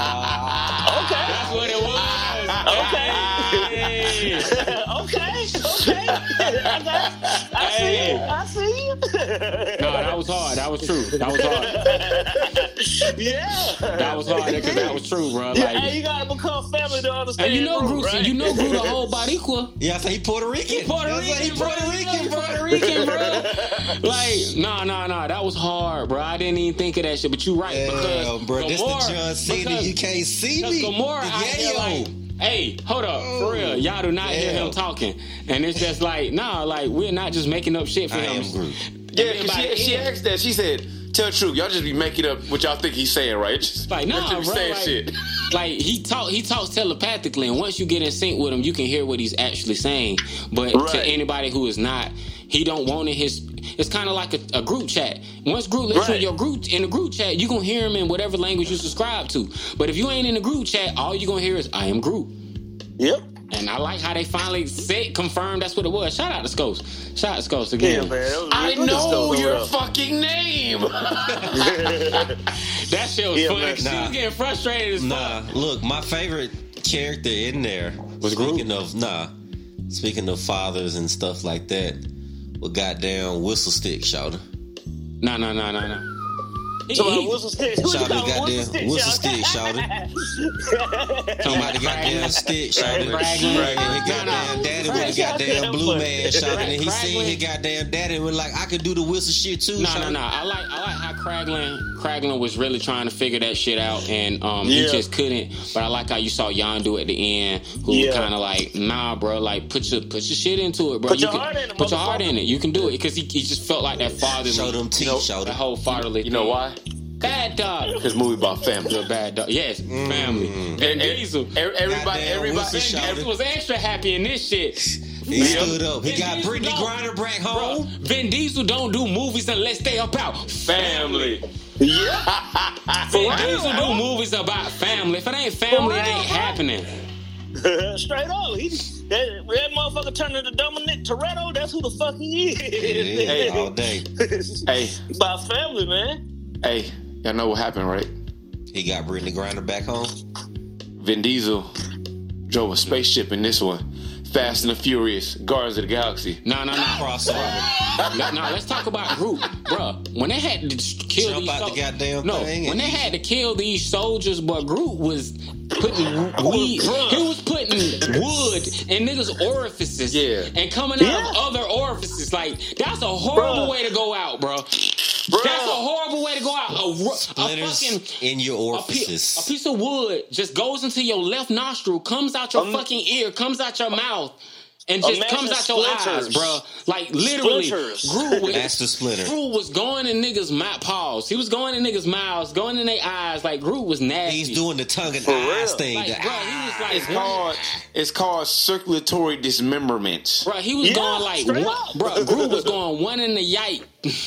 [SPEAKER 3] Okay.
[SPEAKER 1] That's what it was.
[SPEAKER 3] Okay.
[SPEAKER 1] Hey.
[SPEAKER 3] okay. Okay. I, got, I see you. I see you.
[SPEAKER 1] No, that was hard. That was true. That was hard.
[SPEAKER 3] Yeah.
[SPEAKER 1] That was hard because that was true, bro. Like,
[SPEAKER 3] Yeah, hey, you gotta become family to understand.
[SPEAKER 1] and you know,
[SPEAKER 3] Groot,
[SPEAKER 1] Groot,
[SPEAKER 3] right?
[SPEAKER 1] you know, Groot the whole Boricua.
[SPEAKER 4] Yeah, I say he Puerto Rican.
[SPEAKER 1] Puerto
[SPEAKER 4] I say
[SPEAKER 1] Rican,
[SPEAKER 4] he Puerto
[SPEAKER 1] bro.
[SPEAKER 4] Rican, bro.
[SPEAKER 1] Puerto Rican, bro. Like, no, no, no, that was hard, bro. I didn't even think of that shit, but you right
[SPEAKER 4] Yeah,
[SPEAKER 1] because
[SPEAKER 4] bro,
[SPEAKER 1] the
[SPEAKER 4] this
[SPEAKER 1] more,
[SPEAKER 4] the John Cena.
[SPEAKER 1] because-
[SPEAKER 4] You can't see
[SPEAKER 1] because
[SPEAKER 4] me.
[SPEAKER 1] the more
[SPEAKER 4] The
[SPEAKER 1] I hear,
[SPEAKER 4] yayo.
[SPEAKER 1] like, hey, hold up, for real, y'all do not hear
[SPEAKER 4] Damn.
[SPEAKER 1] him talking, and it's just like, nah, like we're not just making up shit for
[SPEAKER 4] I
[SPEAKER 1] him.
[SPEAKER 4] am Groot.
[SPEAKER 2] Yeah,
[SPEAKER 1] And then
[SPEAKER 2] because
[SPEAKER 1] by
[SPEAKER 2] she,
[SPEAKER 1] the
[SPEAKER 2] she
[SPEAKER 1] end-
[SPEAKER 2] asked that. She said, "Tell the truth. Y'all just be making up what y'all think he's saying, right? Just,
[SPEAKER 1] Like,
[SPEAKER 2] y'all
[SPEAKER 1] nah,
[SPEAKER 2] just be
[SPEAKER 1] bro,
[SPEAKER 2] saying
[SPEAKER 1] like,
[SPEAKER 2] shit."
[SPEAKER 1] like he talk, he talks telepathically, and once you get in sync with him, you can hear what he's actually saying. But to
[SPEAKER 3] Right.
[SPEAKER 1] anybody who is not, he don't want it. His, it's kind of like a, a group chat. Once Groot lets you in
[SPEAKER 3] Right.
[SPEAKER 1] your group in the group chat, you gonna hear him in whatever language you subscribe to. But if you ain't in the group chat, all you gonna hear is "I am Groot."
[SPEAKER 3] Yep.
[SPEAKER 1] And I like how they finally said, confirmed that's what it was. Shout out to Scopes. Shout out to Scopes
[SPEAKER 3] Yeah,
[SPEAKER 1] again.
[SPEAKER 3] man. That was
[SPEAKER 2] I
[SPEAKER 3] really good
[SPEAKER 2] know
[SPEAKER 3] stuff
[SPEAKER 2] your
[SPEAKER 3] over
[SPEAKER 2] fucking name.
[SPEAKER 1] That shit was
[SPEAKER 3] Yeah,
[SPEAKER 1] funny.
[SPEAKER 3] man.
[SPEAKER 1] She
[SPEAKER 4] Nah.
[SPEAKER 1] was getting frustrated as
[SPEAKER 4] Nah,
[SPEAKER 1] fuck.
[SPEAKER 4] look, my favorite character in there
[SPEAKER 1] Was
[SPEAKER 4] speaking of nah, speaking of fathers and stuff like that, was goddamn Whistle Stick shouter.
[SPEAKER 1] No, no, no, no, no. He-
[SPEAKER 3] So, uh,
[SPEAKER 1] he-
[SPEAKER 3] whistle stick. Who you
[SPEAKER 4] Shouter
[SPEAKER 3] got?
[SPEAKER 4] goddamn Whistle Stick shouter. Somebody goddamn stick shouted.
[SPEAKER 1] Craglan.
[SPEAKER 4] And his goddamn
[SPEAKER 1] Nah.
[SPEAKER 4] daddy with a
[SPEAKER 3] Craglan.
[SPEAKER 4] goddamn blue man shouted. And he
[SPEAKER 1] Craglan.
[SPEAKER 4] seen his goddamn daddy and was like, I could do the whistle shit too.
[SPEAKER 1] No, no,
[SPEAKER 4] shouted.
[SPEAKER 1] no. I like I like how Craglan Craglan was really trying to figure that shit out, and um, he
[SPEAKER 3] Yeah.
[SPEAKER 1] just couldn't. But I like how you saw Yondu at the end, who
[SPEAKER 3] Yeah.
[SPEAKER 1] kind of like, nah, bro, like put your put your shit into it, bro.
[SPEAKER 3] Put
[SPEAKER 1] you
[SPEAKER 3] your
[SPEAKER 1] can,
[SPEAKER 3] heart in it,
[SPEAKER 1] Put your heart
[SPEAKER 3] motherfucker.
[SPEAKER 1] in it. You can do it because he, he just felt like that fatherly,
[SPEAKER 4] Show them teeth,
[SPEAKER 2] know,
[SPEAKER 4] shouter.
[SPEAKER 1] that whole fatherly.
[SPEAKER 2] You know
[SPEAKER 1] thing.
[SPEAKER 2] why?
[SPEAKER 1] Bad dog.
[SPEAKER 2] This movie about family.
[SPEAKER 1] The bad dog. Yes, family. And
[SPEAKER 2] And- and-
[SPEAKER 1] Diesel.
[SPEAKER 2] e- Everybody,
[SPEAKER 4] Goddamn
[SPEAKER 2] everybody,
[SPEAKER 4] whistle
[SPEAKER 1] Diesel
[SPEAKER 4] shouted.
[SPEAKER 1] was extra happy in this shit.
[SPEAKER 4] He stood up. He
[SPEAKER 1] Vin
[SPEAKER 4] got
[SPEAKER 1] Diesel
[SPEAKER 4] Brittany
[SPEAKER 1] don't-
[SPEAKER 4] Griner back
[SPEAKER 1] Bro,
[SPEAKER 4] home.
[SPEAKER 1] Vin Diesel don't do movies unless they about
[SPEAKER 2] family.
[SPEAKER 3] Yeah.
[SPEAKER 1] Vin
[SPEAKER 3] For
[SPEAKER 1] Diesel
[SPEAKER 3] real,
[SPEAKER 1] do movies about family. If it ain't family, it
[SPEAKER 3] For real,
[SPEAKER 1] ain't
[SPEAKER 3] bro.
[SPEAKER 1] happening.
[SPEAKER 3] Straight up. He, that, that motherfucker turned into Dominic Toretto. That's who the fuck he is.
[SPEAKER 4] It is all day.
[SPEAKER 2] Hey,
[SPEAKER 3] About family, man.
[SPEAKER 2] hey, y'all know what happened, right?
[SPEAKER 4] He got Brittany Griner back home.
[SPEAKER 2] Vin Diesel drove a spaceship in this one. Fast and the Furious, Guardians of the Galaxy.
[SPEAKER 1] No, no, no.
[SPEAKER 4] Crossover.
[SPEAKER 1] No, no, let's talk about Groot, bruh. When they had to kill
[SPEAKER 4] Jump
[SPEAKER 1] these
[SPEAKER 4] out the
[SPEAKER 1] sol-
[SPEAKER 4] goddamn
[SPEAKER 1] no,
[SPEAKER 4] thing
[SPEAKER 1] when
[SPEAKER 4] and-
[SPEAKER 1] they had to kill these soldiers, but Groot was putting weed. He was putting wood in niggas' orifices,
[SPEAKER 2] Yeah.
[SPEAKER 1] and coming out
[SPEAKER 3] Yeah.
[SPEAKER 1] of other orifices. Like that's a horrible
[SPEAKER 3] Bruh.
[SPEAKER 1] way to go out, bro.
[SPEAKER 3] Bruh.
[SPEAKER 1] That's a horrible way to go out. A, ru- a
[SPEAKER 4] Splinters
[SPEAKER 1] fucking
[SPEAKER 4] in your
[SPEAKER 1] a, pi-
[SPEAKER 4] orifices.
[SPEAKER 1] a piece of wood just goes into your left nostril, comes out your
[SPEAKER 3] Um,
[SPEAKER 1] fucking ear, comes out your mouth, and just
[SPEAKER 3] Imagine
[SPEAKER 1] comes out your eyes,
[SPEAKER 3] splinters.
[SPEAKER 1] bro. Like literally,
[SPEAKER 3] Splinters.
[SPEAKER 1] Groot was,
[SPEAKER 4] Master Splinter.
[SPEAKER 1] Groot was going in niggas' mouth. Pause. He was going in niggas' mouths, going in their eyes. Like Groot was nasty.
[SPEAKER 4] He's doing the tongue and
[SPEAKER 3] For
[SPEAKER 4] eyes
[SPEAKER 3] real.
[SPEAKER 4] thing.
[SPEAKER 1] like,
[SPEAKER 4] the
[SPEAKER 1] bro, he was like,
[SPEAKER 2] It's called it's called circulatory dismemberment.
[SPEAKER 1] bro, he was
[SPEAKER 3] Yeah,
[SPEAKER 1] going like,
[SPEAKER 3] straight
[SPEAKER 1] one,
[SPEAKER 3] up.
[SPEAKER 1] bro. Groot was going one in the yike,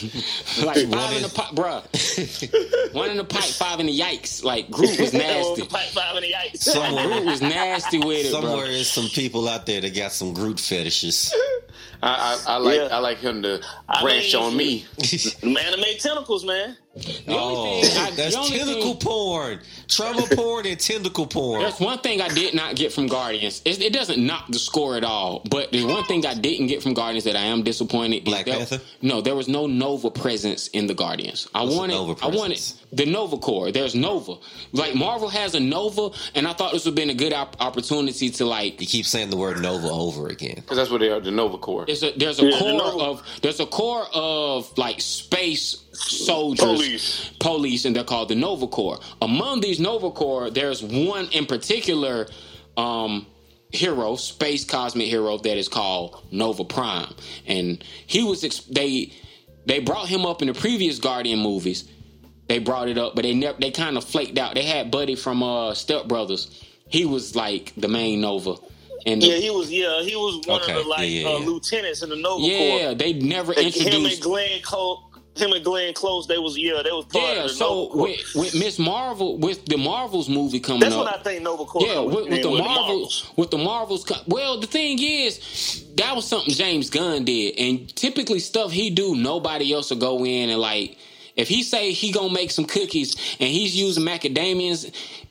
[SPEAKER 1] like five in the pipe, bro. One in the pipe, five in the yikes. Like Groot was nasty.
[SPEAKER 3] Pipe five in the ice.
[SPEAKER 1] Groot was nasty with it,
[SPEAKER 4] Somewhere
[SPEAKER 1] bro.
[SPEAKER 4] is some people out there that got some Groot fetishes.
[SPEAKER 2] I, I, I like
[SPEAKER 3] Yeah.
[SPEAKER 2] I like him to
[SPEAKER 3] I
[SPEAKER 2] branch
[SPEAKER 3] mean,
[SPEAKER 2] on me.
[SPEAKER 3] Anime tentacles, man.
[SPEAKER 1] The
[SPEAKER 4] Oh,
[SPEAKER 1] only thing I-
[SPEAKER 4] that's
[SPEAKER 1] the only
[SPEAKER 4] tentacle
[SPEAKER 1] thing-
[SPEAKER 4] porn, trauma porn, and tentacle porn.
[SPEAKER 1] There's one thing I did not get from Guardians. It, it doesn't knock the score at all. But the one thing I didn't get from Guardians that I am disappointed. is
[SPEAKER 4] Black
[SPEAKER 1] there-
[SPEAKER 4] Panther?
[SPEAKER 1] No, there was no Nova presence in the Guardians. I
[SPEAKER 4] What's a
[SPEAKER 1] wanted.
[SPEAKER 4] Nova
[SPEAKER 1] I wanted
[SPEAKER 4] presence?
[SPEAKER 1] the Nova Corps. There's Nova. Like Marvel has a Nova, and I thought this would have been a good op- opportunity to like.
[SPEAKER 4] You keep saying the word Nova over again.
[SPEAKER 2] Because that's what they are, the Nova Corps.
[SPEAKER 1] There's a there's a
[SPEAKER 3] Yeah, the
[SPEAKER 1] core
[SPEAKER 3] Nova-
[SPEAKER 1] of there's a core of like space soldiers,
[SPEAKER 3] Police.
[SPEAKER 1] police, and they're called the Nova Corps. Among these Nova Corps, there's one in particular um, hero, space cosmic hero that is called Nova Prime, and he was ex- they they brought him up in the previous Guardian movies. They brought it up, but they never they kind of flaked out. They had Buddy from uh, Step Brothers. He was like the main Nova. And the,
[SPEAKER 3] Yeah, he was. Yeah, he was one
[SPEAKER 4] Okay,
[SPEAKER 3] of the like
[SPEAKER 4] yeah, yeah,
[SPEAKER 3] uh,
[SPEAKER 4] yeah.
[SPEAKER 3] lieutenants in the Nova
[SPEAKER 1] yeah,
[SPEAKER 3] Corps.
[SPEAKER 1] they never
[SPEAKER 3] Like, him and
[SPEAKER 1] introduced.
[SPEAKER 3] Glenn Close. Him and Glenn Close. They was yeah. They was part
[SPEAKER 1] Yeah,
[SPEAKER 3] of the
[SPEAKER 1] so
[SPEAKER 3] Nova Corps.
[SPEAKER 1] with, with Miss Marvel, with the Marvels movie coming
[SPEAKER 3] That's
[SPEAKER 1] up,
[SPEAKER 3] what I think Nova Corps.
[SPEAKER 1] yeah,
[SPEAKER 3] comes
[SPEAKER 1] with, with
[SPEAKER 3] in,
[SPEAKER 1] the
[SPEAKER 3] with
[SPEAKER 1] Marvels, with the Marvels. co- Well, the thing is, that was something James Gunn did, and typically stuff he do, nobody else will go in and like. If he say he gonna make some cookies and he's using macadamias,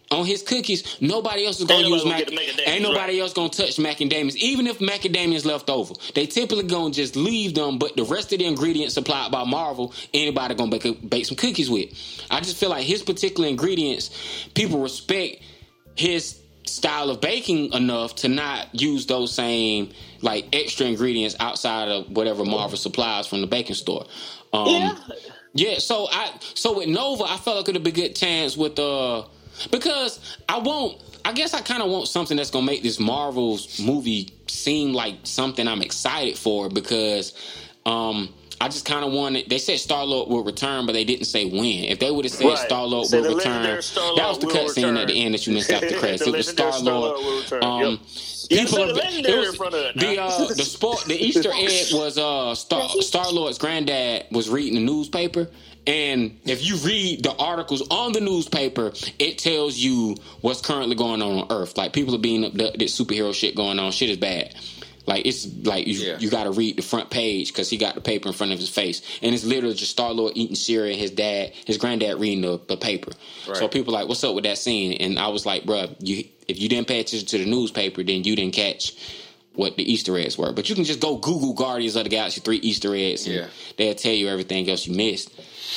[SPEAKER 1] on his cookies, nobody else is going to use
[SPEAKER 3] Ain't nobody
[SPEAKER 1] mac-
[SPEAKER 3] gonna get the macadamias,
[SPEAKER 1] Ain't nobody
[SPEAKER 3] right.
[SPEAKER 1] else going to touch macadamias. Even if macadamias left over, they typically going to just leave them, but the rest of the ingredients supplied by Marvel, anybody going to bake, bake some cookies with. I just feel like his particular ingredients, people respect his style of baking enough to not use those same like extra ingredients outside of whatever Marvel supplies from the baking store. Um,
[SPEAKER 3] Yeah.
[SPEAKER 1] Yeah, so I so with Nova, I felt like it would be a good chance with uh because I won't. I guess I kind of want something that's gonna make this Marvel's movie seem like something I'm excited for because um I just kind of wanted. They said Star-Lord will return, but they didn't say when. If they would have said
[SPEAKER 3] Right.
[SPEAKER 1] Star-Lord
[SPEAKER 3] Said
[SPEAKER 1] will
[SPEAKER 3] the
[SPEAKER 1] return,
[SPEAKER 3] legendary Star-Lord
[SPEAKER 1] that was the
[SPEAKER 3] will
[SPEAKER 1] cutscene
[SPEAKER 3] return.
[SPEAKER 1] at the end that you missed after the credits.
[SPEAKER 3] The
[SPEAKER 1] It was
[SPEAKER 3] legendary
[SPEAKER 1] Star-Lord.
[SPEAKER 3] Star-Lord will return.
[SPEAKER 1] Um,
[SPEAKER 3] Yep. You
[SPEAKER 1] people
[SPEAKER 3] said
[SPEAKER 1] are-
[SPEAKER 3] legendary
[SPEAKER 1] it was-
[SPEAKER 3] in front of it,
[SPEAKER 1] the
[SPEAKER 3] now.
[SPEAKER 1] uh, the sport the Easter egg was uh Star Star-Lord's granddad was reading the newspaper. And if you read the articles on the newspaper, it tells you what's currently going on on Earth. Like people are being abducted, superhero shit going on. Shit is bad. Like it's like you,
[SPEAKER 2] Yeah.
[SPEAKER 1] you got to read the front page because he got the paper in front of his face, and it's literally just Star-Lord eating cereal, and his dad, his granddad reading the, the paper.
[SPEAKER 2] Right.
[SPEAKER 1] So people are like, "What's up with that scene?" And I was like, "Bruh, you if you didn't pay attention to the newspaper, then you didn't catch what the Easter eggs were." But you can just go Google Guardians of the Galaxy three Easter eggs, and
[SPEAKER 2] Yeah.
[SPEAKER 1] they'll tell you everything else you missed.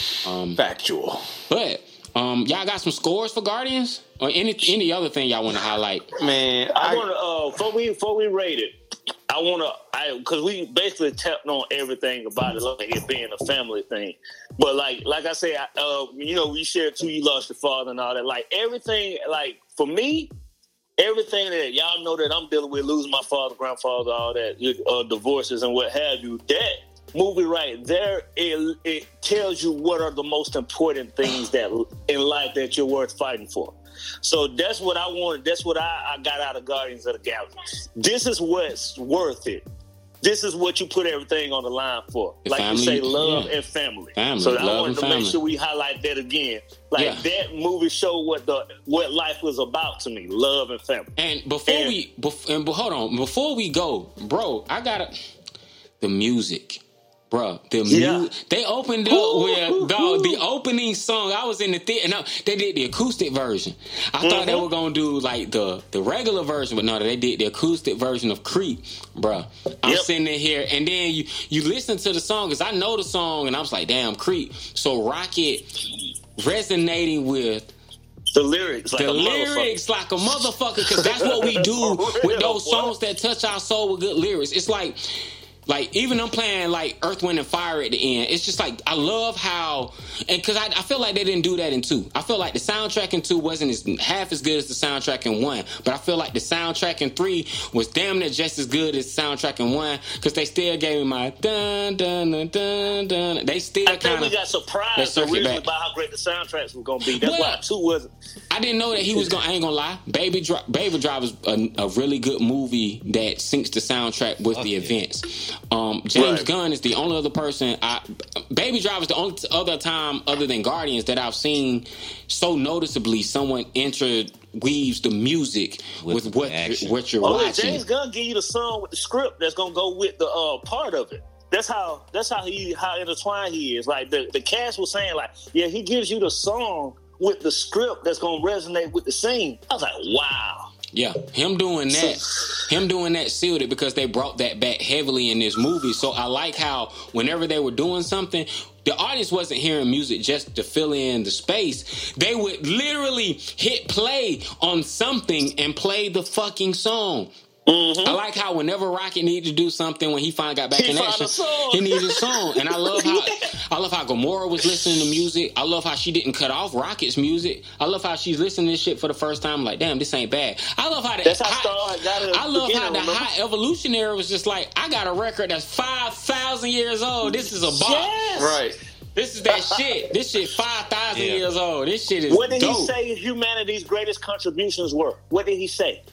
[SPEAKER 2] Factual.
[SPEAKER 1] But um, y'all got some scores for Guardians or any any other thing y'all want to highlight?
[SPEAKER 2] Man,
[SPEAKER 3] I
[SPEAKER 2] I,
[SPEAKER 3] want to uh, before we before we rate it, I want to I because we basically tapped on everything about it, like it being a family thing. But like like I said, I, uh, you know, we shared too. You lost your father and all that. Like everything, like for me, everything that y'all know that I'm dealing with, losing my father, grandfather, all that, uh, divorces and what have you. That movie right there, it, it tells you what are the most important things that in life that you're worth fighting for. So that's what I wanted. That's what I, I got out of Guardians of the Galaxy. This is what's worth it. This is what you put everything on the line for.
[SPEAKER 1] The
[SPEAKER 3] like
[SPEAKER 1] family,
[SPEAKER 3] you say, love
[SPEAKER 1] yeah.
[SPEAKER 3] and family.
[SPEAKER 1] Family,
[SPEAKER 3] so I
[SPEAKER 1] love
[SPEAKER 3] wanted
[SPEAKER 1] and
[SPEAKER 3] to
[SPEAKER 1] family.
[SPEAKER 3] make sure we highlight that again. Like
[SPEAKER 1] Yeah.
[SPEAKER 3] that movie showed what the what life was about to me. Love and family.
[SPEAKER 1] And before
[SPEAKER 3] And-
[SPEAKER 1] we, bef- and but hold on, before we go, bro, I gotta the music, bro. The
[SPEAKER 3] Yeah.
[SPEAKER 1] mu- they opened up
[SPEAKER 3] Ooh,
[SPEAKER 1] with
[SPEAKER 3] ooh,
[SPEAKER 1] dog,
[SPEAKER 3] ooh.
[SPEAKER 1] the opening song. I was in the theater. No, they did the acoustic version. I thought they
[SPEAKER 3] Mhm.
[SPEAKER 1] were gonna do like the the regular version, but no, they did the acoustic version of Creep, bro. I'm
[SPEAKER 3] Yep.
[SPEAKER 1] sitting in here, and then you you listen to the song because I know the song, and I was like, damn, Creep. So Rocket resonating with
[SPEAKER 3] The lyrics, like
[SPEAKER 1] the
[SPEAKER 3] a motherfucker.
[SPEAKER 1] lyrics like a motherfucker, because that's what we do
[SPEAKER 3] For
[SPEAKER 1] with
[SPEAKER 3] real,
[SPEAKER 1] those
[SPEAKER 3] boy.
[SPEAKER 1] songs that touch our soul with good lyrics. It's like, like even I'm playing like Earth, Wind, and Fire at the end. It's just like I love how, and because I, I feel like they didn't do that in two. I feel like the soundtrack in two wasn't as half as good as the soundtrack in one, but I feel like the soundtrack in three was damn near just as good as the soundtrack in one because they still gave me my dun dun dun dun dun. They still
[SPEAKER 3] I think
[SPEAKER 1] kind
[SPEAKER 3] we
[SPEAKER 1] of.
[SPEAKER 3] got surprised
[SPEAKER 1] Let's circle
[SPEAKER 3] originally
[SPEAKER 1] back.
[SPEAKER 3] about how great the soundtracks were going to be. That's
[SPEAKER 1] Well,
[SPEAKER 3] why two wasn't.
[SPEAKER 1] I didn't know that he was going. I ain't gonna lie. Baby Drive. Baby Drive is a, a really good movie that syncs the soundtrack with
[SPEAKER 4] Oh,
[SPEAKER 1] the
[SPEAKER 4] yeah.
[SPEAKER 1] events. Um, James
[SPEAKER 3] Right.
[SPEAKER 1] Gunn is the only other person. I, Baby Drive is the only other time other than Guardians that I've seen so noticeably someone interweaves the music with,
[SPEAKER 4] With
[SPEAKER 1] what
[SPEAKER 4] action.
[SPEAKER 1] what you're
[SPEAKER 3] Oh, yeah,
[SPEAKER 1] watching.
[SPEAKER 3] James Gunn give you the song with the script that's going to go with the uh, part of it. That's how. That's how he how intertwined he is. Like the the cast was saying, like, yeah, he gives you the song with the script that's going to resonate with the scene. I was like, wow.
[SPEAKER 1] Yeah, him doing that, him doing that sealed it because they brought that back heavily in this movie. So I like how whenever they were doing something, the audience wasn't hearing music just to fill in the space. They would literally hit play on something and play the fucking song.
[SPEAKER 3] Mm-hmm.
[SPEAKER 1] I like how whenever Rocket needed to do something, when he finally got back
[SPEAKER 3] He
[SPEAKER 1] in
[SPEAKER 3] found
[SPEAKER 1] action,
[SPEAKER 3] a song.
[SPEAKER 1] he needed a song. And I love how I love how Gamora was listening to music. I love how she didn't cut off Rocket's music. I love how she's listening to this shit for the first time. Like, damn, this ain't bad. I love how that.
[SPEAKER 3] That's how
[SPEAKER 1] high-
[SPEAKER 3] Star got it.
[SPEAKER 1] I love how the
[SPEAKER 3] beginning, remember?
[SPEAKER 1] high evolutionary was just like, I got a record that's five thousand years old. This is a bop.
[SPEAKER 3] Yes.
[SPEAKER 2] right.
[SPEAKER 1] This is that shit. This shit five thousand
[SPEAKER 4] Yeah.
[SPEAKER 1] years old. This shit is
[SPEAKER 3] What did
[SPEAKER 1] dope.
[SPEAKER 3] he say humanity's greatest contributions were? What did he say?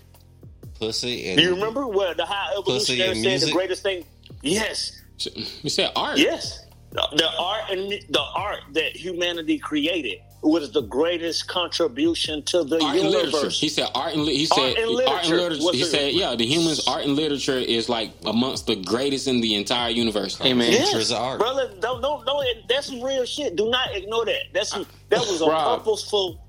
[SPEAKER 4] Pussy and
[SPEAKER 3] Do you remember where the high
[SPEAKER 4] Pussy
[SPEAKER 3] evolutionary
[SPEAKER 4] and
[SPEAKER 3] said the
[SPEAKER 4] music?
[SPEAKER 3] greatest thing? Yes.
[SPEAKER 1] You said art.
[SPEAKER 3] Yes. The, the art and the art that humanity created was the greatest contribution to the
[SPEAKER 1] Art and literature.
[SPEAKER 3] universe.
[SPEAKER 1] He said art and li- he said
[SPEAKER 3] Art and
[SPEAKER 1] art and
[SPEAKER 3] literature
[SPEAKER 1] literature.
[SPEAKER 3] was
[SPEAKER 1] He
[SPEAKER 3] the-
[SPEAKER 1] said yeah, the humans art and literature is like amongst the greatest in the entire universe.
[SPEAKER 2] Amen.
[SPEAKER 3] Yes.
[SPEAKER 4] Pictures of art.
[SPEAKER 3] Brother, don't, don't, don't, that's some real shit. Do not ignore that. That's some, that was a
[SPEAKER 2] Rob.
[SPEAKER 3] purposeful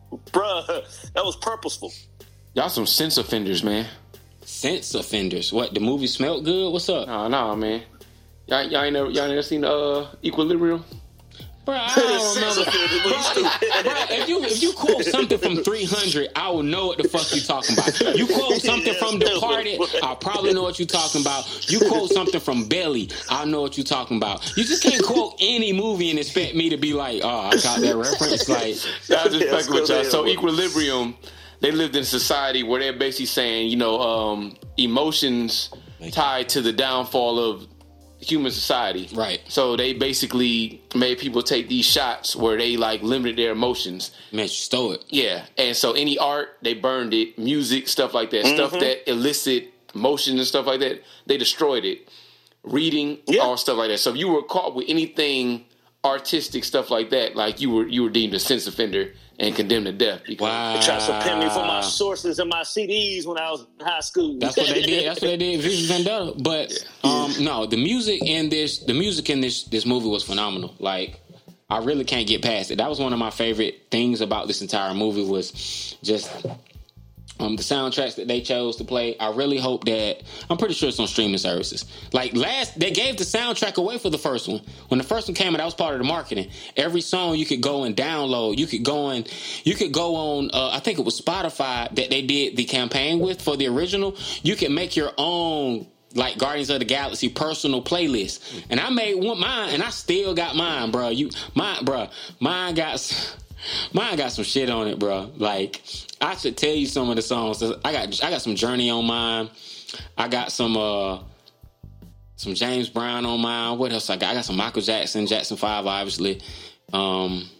[SPEAKER 3] bruh, that was purposeful.
[SPEAKER 2] Y'all some sense offenders, man.
[SPEAKER 1] Sense offenders. What, the movie smelled good? What's up?
[SPEAKER 2] Nah, nah, man. Y'all, y'all ain't never, y'all ain't never seen uh, Equilibrium?
[SPEAKER 1] Bro, I don't remember. Bro, bro, if you if you quote something from three hundred, I will know what the fuck you talking about. You quote something from Departed, I'll probably know what you're talking about. You quote something from Belly, I'll know what you're talking about. You just can't quote any movie and expect me to be like, oh, I got that reference. Like,
[SPEAKER 2] I just fucking with y'all. So Equilibrium, they lived in a society where they're basically saying, you know, um, emotions tied to the downfall of human society.
[SPEAKER 1] Right.
[SPEAKER 2] So they basically made people take these shots where they like limited their emotions.
[SPEAKER 1] Man, you stole it.
[SPEAKER 2] Yeah. And so any art, they burned it. Music, stuff like that. Mm-hmm. Stuff that elicit emotion and stuff like that, they destroyed it. Reading, yeah. all stuff like that. So if you were caught with anything artistic, stuff like that, like you were you were deemed a sense offender and condemned to death. Because
[SPEAKER 1] wow.
[SPEAKER 3] They tried to pin me for my sources and my C Ds when I was in high school.
[SPEAKER 1] That's what they did. That's what they did. V for Vendetta. But yeah. um, no, the music in this, the music in this this movie was phenomenal. Like, I really can't get past it. That was one of my favorite things about this entire movie was just um, the soundtracks that they chose to play. I really hope that, I'm pretty sure it's on streaming services. Like last, they gave the soundtrack away for the first one. When the first one came out, that was part of the marketing. Every song you could go and download. You could go and you could go on. Uh, I think it was Spotify that they did the campaign with for the original. You could make your own like Guardians of the Galaxy personal playlist. And I made one mine, and I still got mine, bro. You, mine, bro. Mine got. Mine got some shit on it, bro. Like, I should tell you some of the songs. I got I got some Journey on mine. I got some uh some James Brown on mine. What else I got? I got some Michael Jackson, Jackson five, obviously. Um,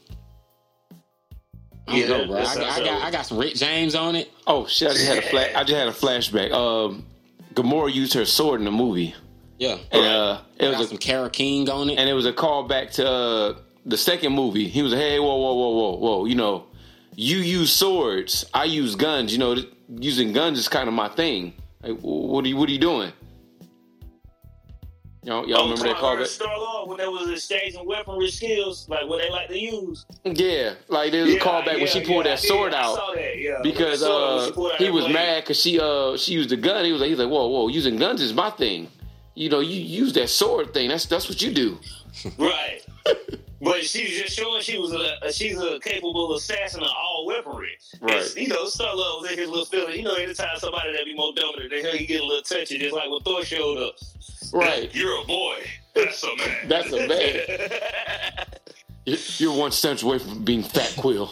[SPEAKER 1] I don't
[SPEAKER 3] yeah,
[SPEAKER 1] know, bro. I, I got I got some Rick James on it.
[SPEAKER 2] Oh shit! I just had a flash. I just had a flashback. Um, Gamora used her sword in the movie.
[SPEAKER 1] Yeah,
[SPEAKER 2] and uh, it
[SPEAKER 1] I
[SPEAKER 2] was
[SPEAKER 1] got
[SPEAKER 2] a,
[SPEAKER 1] some Kara King on it,
[SPEAKER 2] and it was a callback to. Uh, The second movie, he was like, hey, whoa, whoa, whoa, whoa, whoa. You know, you use swords. I use guns. You know, using guns is kind of my thing. Like, what are you, what are you doing? Y'all, y'all
[SPEAKER 3] oh,
[SPEAKER 2] remember that callback?
[SPEAKER 3] Start off when they was exchanging weaponry skills, like what they like to use.
[SPEAKER 2] Yeah, like there was
[SPEAKER 3] yeah,
[SPEAKER 2] a callback
[SPEAKER 3] yeah,
[SPEAKER 2] when she
[SPEAKER 3] yeah,
[SPEAKER 2] pulled
[SPEAKER 3] yeah,
[SPEAKER 2] that sword
[SPEAKER 3] I
[SPEAKER 2] out.
[SPEAKER 3] saw that, yeah.
[SPEAKER 2] Because uh, he was mad because she uh she used a gun. He was like, he's like, whoa, whoa, using guns is my thing. You know, you use that sword thing. That's that's what you do.
[SPEAKER 3] Right. But she's just showing she was a she's a capable assassin of all weaponry.
[SPEAKER 2] Right.
[SPEAKER 3] And, you know, Star-Lord was in his little feeling. You know, anytime somebody that be more dominant than him, he get a little touchy, just like when Thor showed up.
[SPEAKER 2] Right.
[SPEAKER 3] You're a boy. That's a man.
[SPEAKER 2] That's a man. You're one step away from being Fat Quill.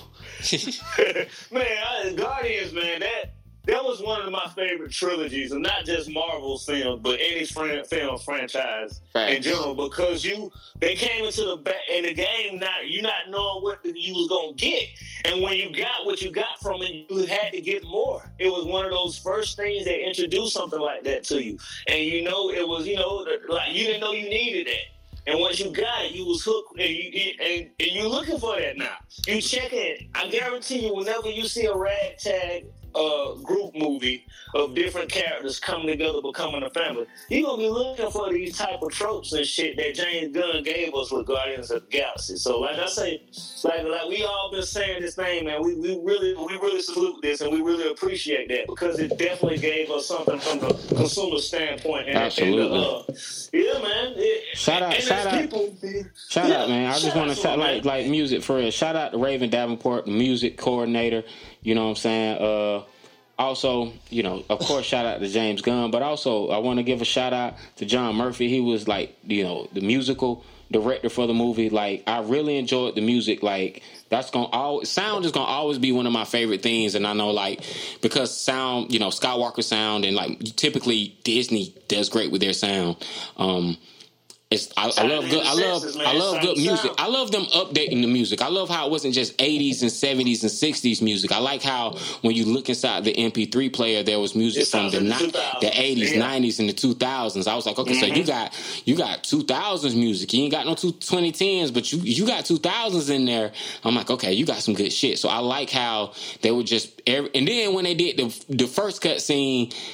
[SPEAKER 3] Man, I, Guardians, man, that that was one of my favorite trilogies, and not just Marvel's films, but any fran- film franchise Thanks. in general. Because you, they came into the ba- in the game not you not knowing what you was gonna get, and when you got what you got from it, you had to get more. It was one of those first things that introduced something like that to you, and you know it was you know like you didn't know you needed that. And once you got it, you was hooked, and you and, and you looking for that now. You check it. I guarantee you, whenever you see a ragtag uh, group movie of different characters coming together, becoming a family, you're gonna be looking for these type of tropes and shit that James Gunn gave us with Guardians of the Galaxy. So, like I say, like like we all been saying this thing, man. We we really we really salute this, and we really appreciate that because it definitely gave us something from the consumer standpoint. And,
[SPEAKER 1] Absolutely.
[SPEAKER 3] And, uh, yeah, man. It,
[SPEAKER 1] shout out, shout out, people, shout yeah, out, man. I just want to shout like like music for real. Shout out to Raven Davenport, the music coordinator. You know what I'm saying? Uh, also, you know, of course, shout out to James Gunn, but also I want to give a shout out to John Murphy. He was like, you know, the musical director for the movie. Like, I really enjoyed the music. Like, that's gonna always sound is gonna always be one of my favorite things. And I know, like, because sound, you know, Skywalker sound, and like typically Disney does great with their sound. Um, It's, I, I love good. I love. I love good music. I love them updating the music. I love how it wasn't just eighties and seventies and sixties music. I like how when you look inside the M P three player, there was music from the the eighties, nineties, and the two thousands. I was like, okay, mm-hmm. so you got you got two thousands music. You ain't got no twenty tens, but you you got two thousands in there. I'm like, okay, you got some good shit. So I like how they would just every, and then when they did the the first cut scene.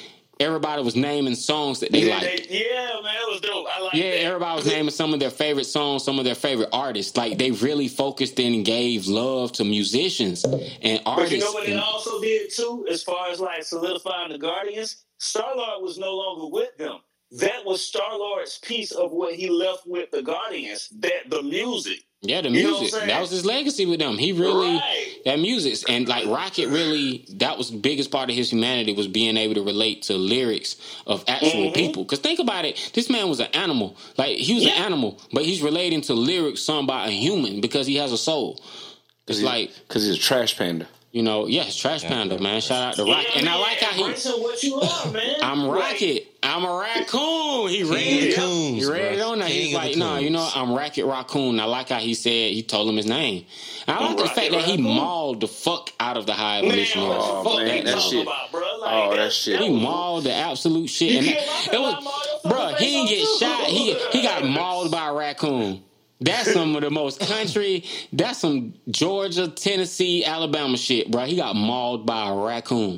[SPEAKER 1] everybody was naming songs that they
[SPEAKER 3] yeah,
[SPEAKER 1] liked.
[SPEAKER 3] they, yeah, man, it was dope. I like
[SPEAKER 1] Yeah,
[SPEAKER 3] that.
[SPEAKER 1] everybody was naming some of their favorite songs, some of their favorite artists. Like they really focused in and gave love to musicians and artists.
[SPEAKER 3] But you know what
[SPEAKER 1] and,
[SPEAKER 3] it also did too, as far as like solidifying the Guardians? Star-Lord was no longer with them. That was Star-Lord's piece of what he left with the Guardians, that the music.
[SPEAKER 1] Yeah, the
[SPEAKER 3] You know what
[SPEAKER 1] music.
[SPEAKER 3] I'm saying?
[SPEAKER 1] That was his legacy with them. He really,
[SPEAKER 3] Right.
[SPEAKER 1] that music. And like Rocket really, that was the biggest part of his humanity was being able to relate to lyrics of actual
[SPEAKER 3] Mm-hmm.
[SPEAKER 1] people. Because think about it, this man was an animal. Like he was
[SPEAKER 3] Yeah.
[SPEAKER 1] an animal, but he's relating to lyrics sung by a human because he has a soul. It's
[SPEAKER 2] he,
[SPEAKER 1] like,
[SPEAKER 2] because he's a trash panda.
[SPEAKER 1] you know, yes, Trash Panda, man. Shout out to Rocket.
[SPEAKER 3] Yeah,
[SPEAKER 1] And I
[SPEAKER 3] man,
[SPEAKER 1] like how he,
[SPEAKER 3] embrace what you are, man.
[SPEAKER 1] I'm
[SPEAKER 3] Like,
[SPEAKER 1] Rocket. I'm a raccoon. He read
[SPEAKER 4] King of
[SPEAKER 1] it.
[SPEAKER 4] the Coons,
[SPEAKER 1] He read it
[SPEAKER 4] bro.
[SPEAKER 1] on there.
[SPEAKER 4] King
[SPEAKER 1] He's
[SPEAKER 4] of the
[SPEAKER 1] like, no, you know,
[SPEAKER 4] Coons.
[SPEAKER 1] I'm Rocket Raccoon. I like how he said, he told him his name. And I like the
[SPEAKER 3] Rocket
[SPEAKER 1] fact that he
[SPEAKER 3] Raccoon?
[SPEAKER 1] mauled the fuck out of the high
[SPEAKER 3] Man,
[SPEAKER 1] evolution.
[SPEAKER 3] what
[SPEAKER 2] Oh,
[SPEAKER 3] the fuck
[SPEAKER 2] man,
[SPEAKER 3] you
[SPEAKER 2] that
[SPEAKER 3] talking
[SPEAKER 2] shit.
[SPEAKER 3] about, bro? Like,
[SPEAKER 2] Oh, that shit.
[SPEAKER 1] He mauled the absolute shit.
[SPEAKER 3] You
[SPEAKER 1] And
[SPEAKER 3] can't
[SPEAKER 1] that-
[SPEAKER 3] laugh
[SPEAKER 1] it
[SPEAKER 3] at
[SPEAKER 1] was,
[SPEAKER 3] my motherfucking
[SPEAKER 1] bro,
[SPEAKER 3] face
[SPEAKER 1] he didn't
[SPEAKER 3] on
[SPEAKER 1] get
[SPEAKER 3] too.
[SPEAKER 1] shot. He he got mauled by a raccoon. That's some of the most country, that's some Georgia, Tennessee, Alabama shit, bro. He got mauled by a raccoon.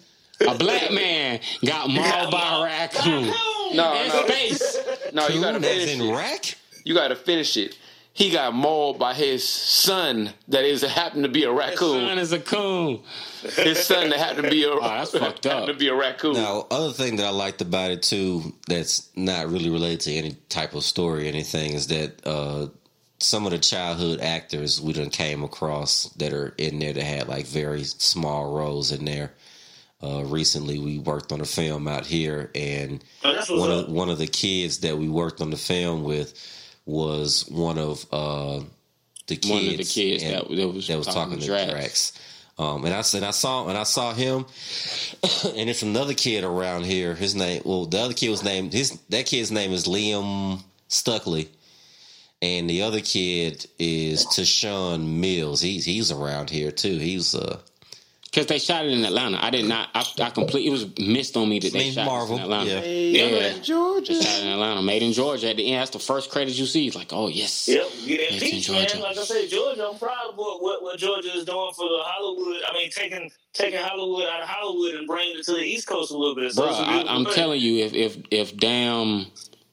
[SPEAKER 1] A black man got mauled by a raccoon.
[SPEAKER 2] No,
[SPEAKER 1] In
[SPEAKER 2] no,
[SPEAKER 1] space.
[SPEAKER 2] no. You gotta
[SPEAKER 4] Coon, as
[SPEAKER 2] finish
[SPEAKER 4] in
[SPEAKER 2] it.
[SPEAKER 4] rack?
[SPEAKER 2] You gotta finish it. He got mauled by his son that is happened to be a
[SPEAKER 1] Son
[SPEAKER 2] raccoon.
[SPEAKER 1] is a coon.
[SPEAKER 2] His son that happened to be a
[SPEAKER 1] Oh, that's fucked up.
[SPEAKER 2] happened to be a raccoon.
[SPEAKER 4] Now, other thing that I liked about it too, that's not really related to any type of story or anything, is that uh, some of the childhood actors we done came across that are in there that had like very small roles in there. Uh, recently, we worked on a film out here, and
[SPEAKER 3] Oh, that's what's
[SPEAKER 4] one
[SPEAKER 3] up.
[SPEAKER 4] of one of the kids that we worked on the film with was one of uh, the kids,
[SPEAKER 1] One of the kids
[SPEAKER 4] and-
[SPEAKER 1] that- that was
[SPEAKER 4] talking,
[SPEAKER 1] talking
[SPEAKER 4] to
[SPEAKER 1] Drax.
[SPEAKER 4] Drax. Um, and I said I saw and I saw him, and it's another kid around here. His name, well, the other kid was named his that kid's name is Liam Stuckley, and the other kid is Tashawn Mills. He's he's around here too. He's uh,
[SPEAKER 1] Because they shot it in Atlanta. I did not, I, I completely, it was missed on me that they
[SPEAKER 4] Made
[SPEAKER 1] shot
[SPEAKER 4] Marvel,
[SPEAKER 1] it in Atlanta.
[SPEAKER 4] yeah.
[SPEAKER 2] Hey,
[SPEAKER 1] Yeah.
[SPEAKER 2] I'm in Georgia.
[SPEAKER 1] Shot in Atlanta, made in Georgia. At the end, that's the first credit you see. It's like, oh yes,
[SPEAKER 3] Yep, yeah,
[SPEAKER 1] It's in
[SPEAKER 3] Peach, man.
[SPEAKER 1] Georgia.
[SPEAKER 3] Like I said, Georgia. I'm proud of what, what what Georgia is doing for the Hollywood. I mean, taking taking Hollywood out of Hollywood and bringing it to the East Coast a little bit. So
[SPEAKER 1] bro.
[SPEAKER 3] it's a
[SPEAKER 1] I,
[SPEAKER 3] beautiful
[SPEAKER 1] I'm
[SPEAKER 3] thing.
[SPEAKER 1] telling you, if if if damn,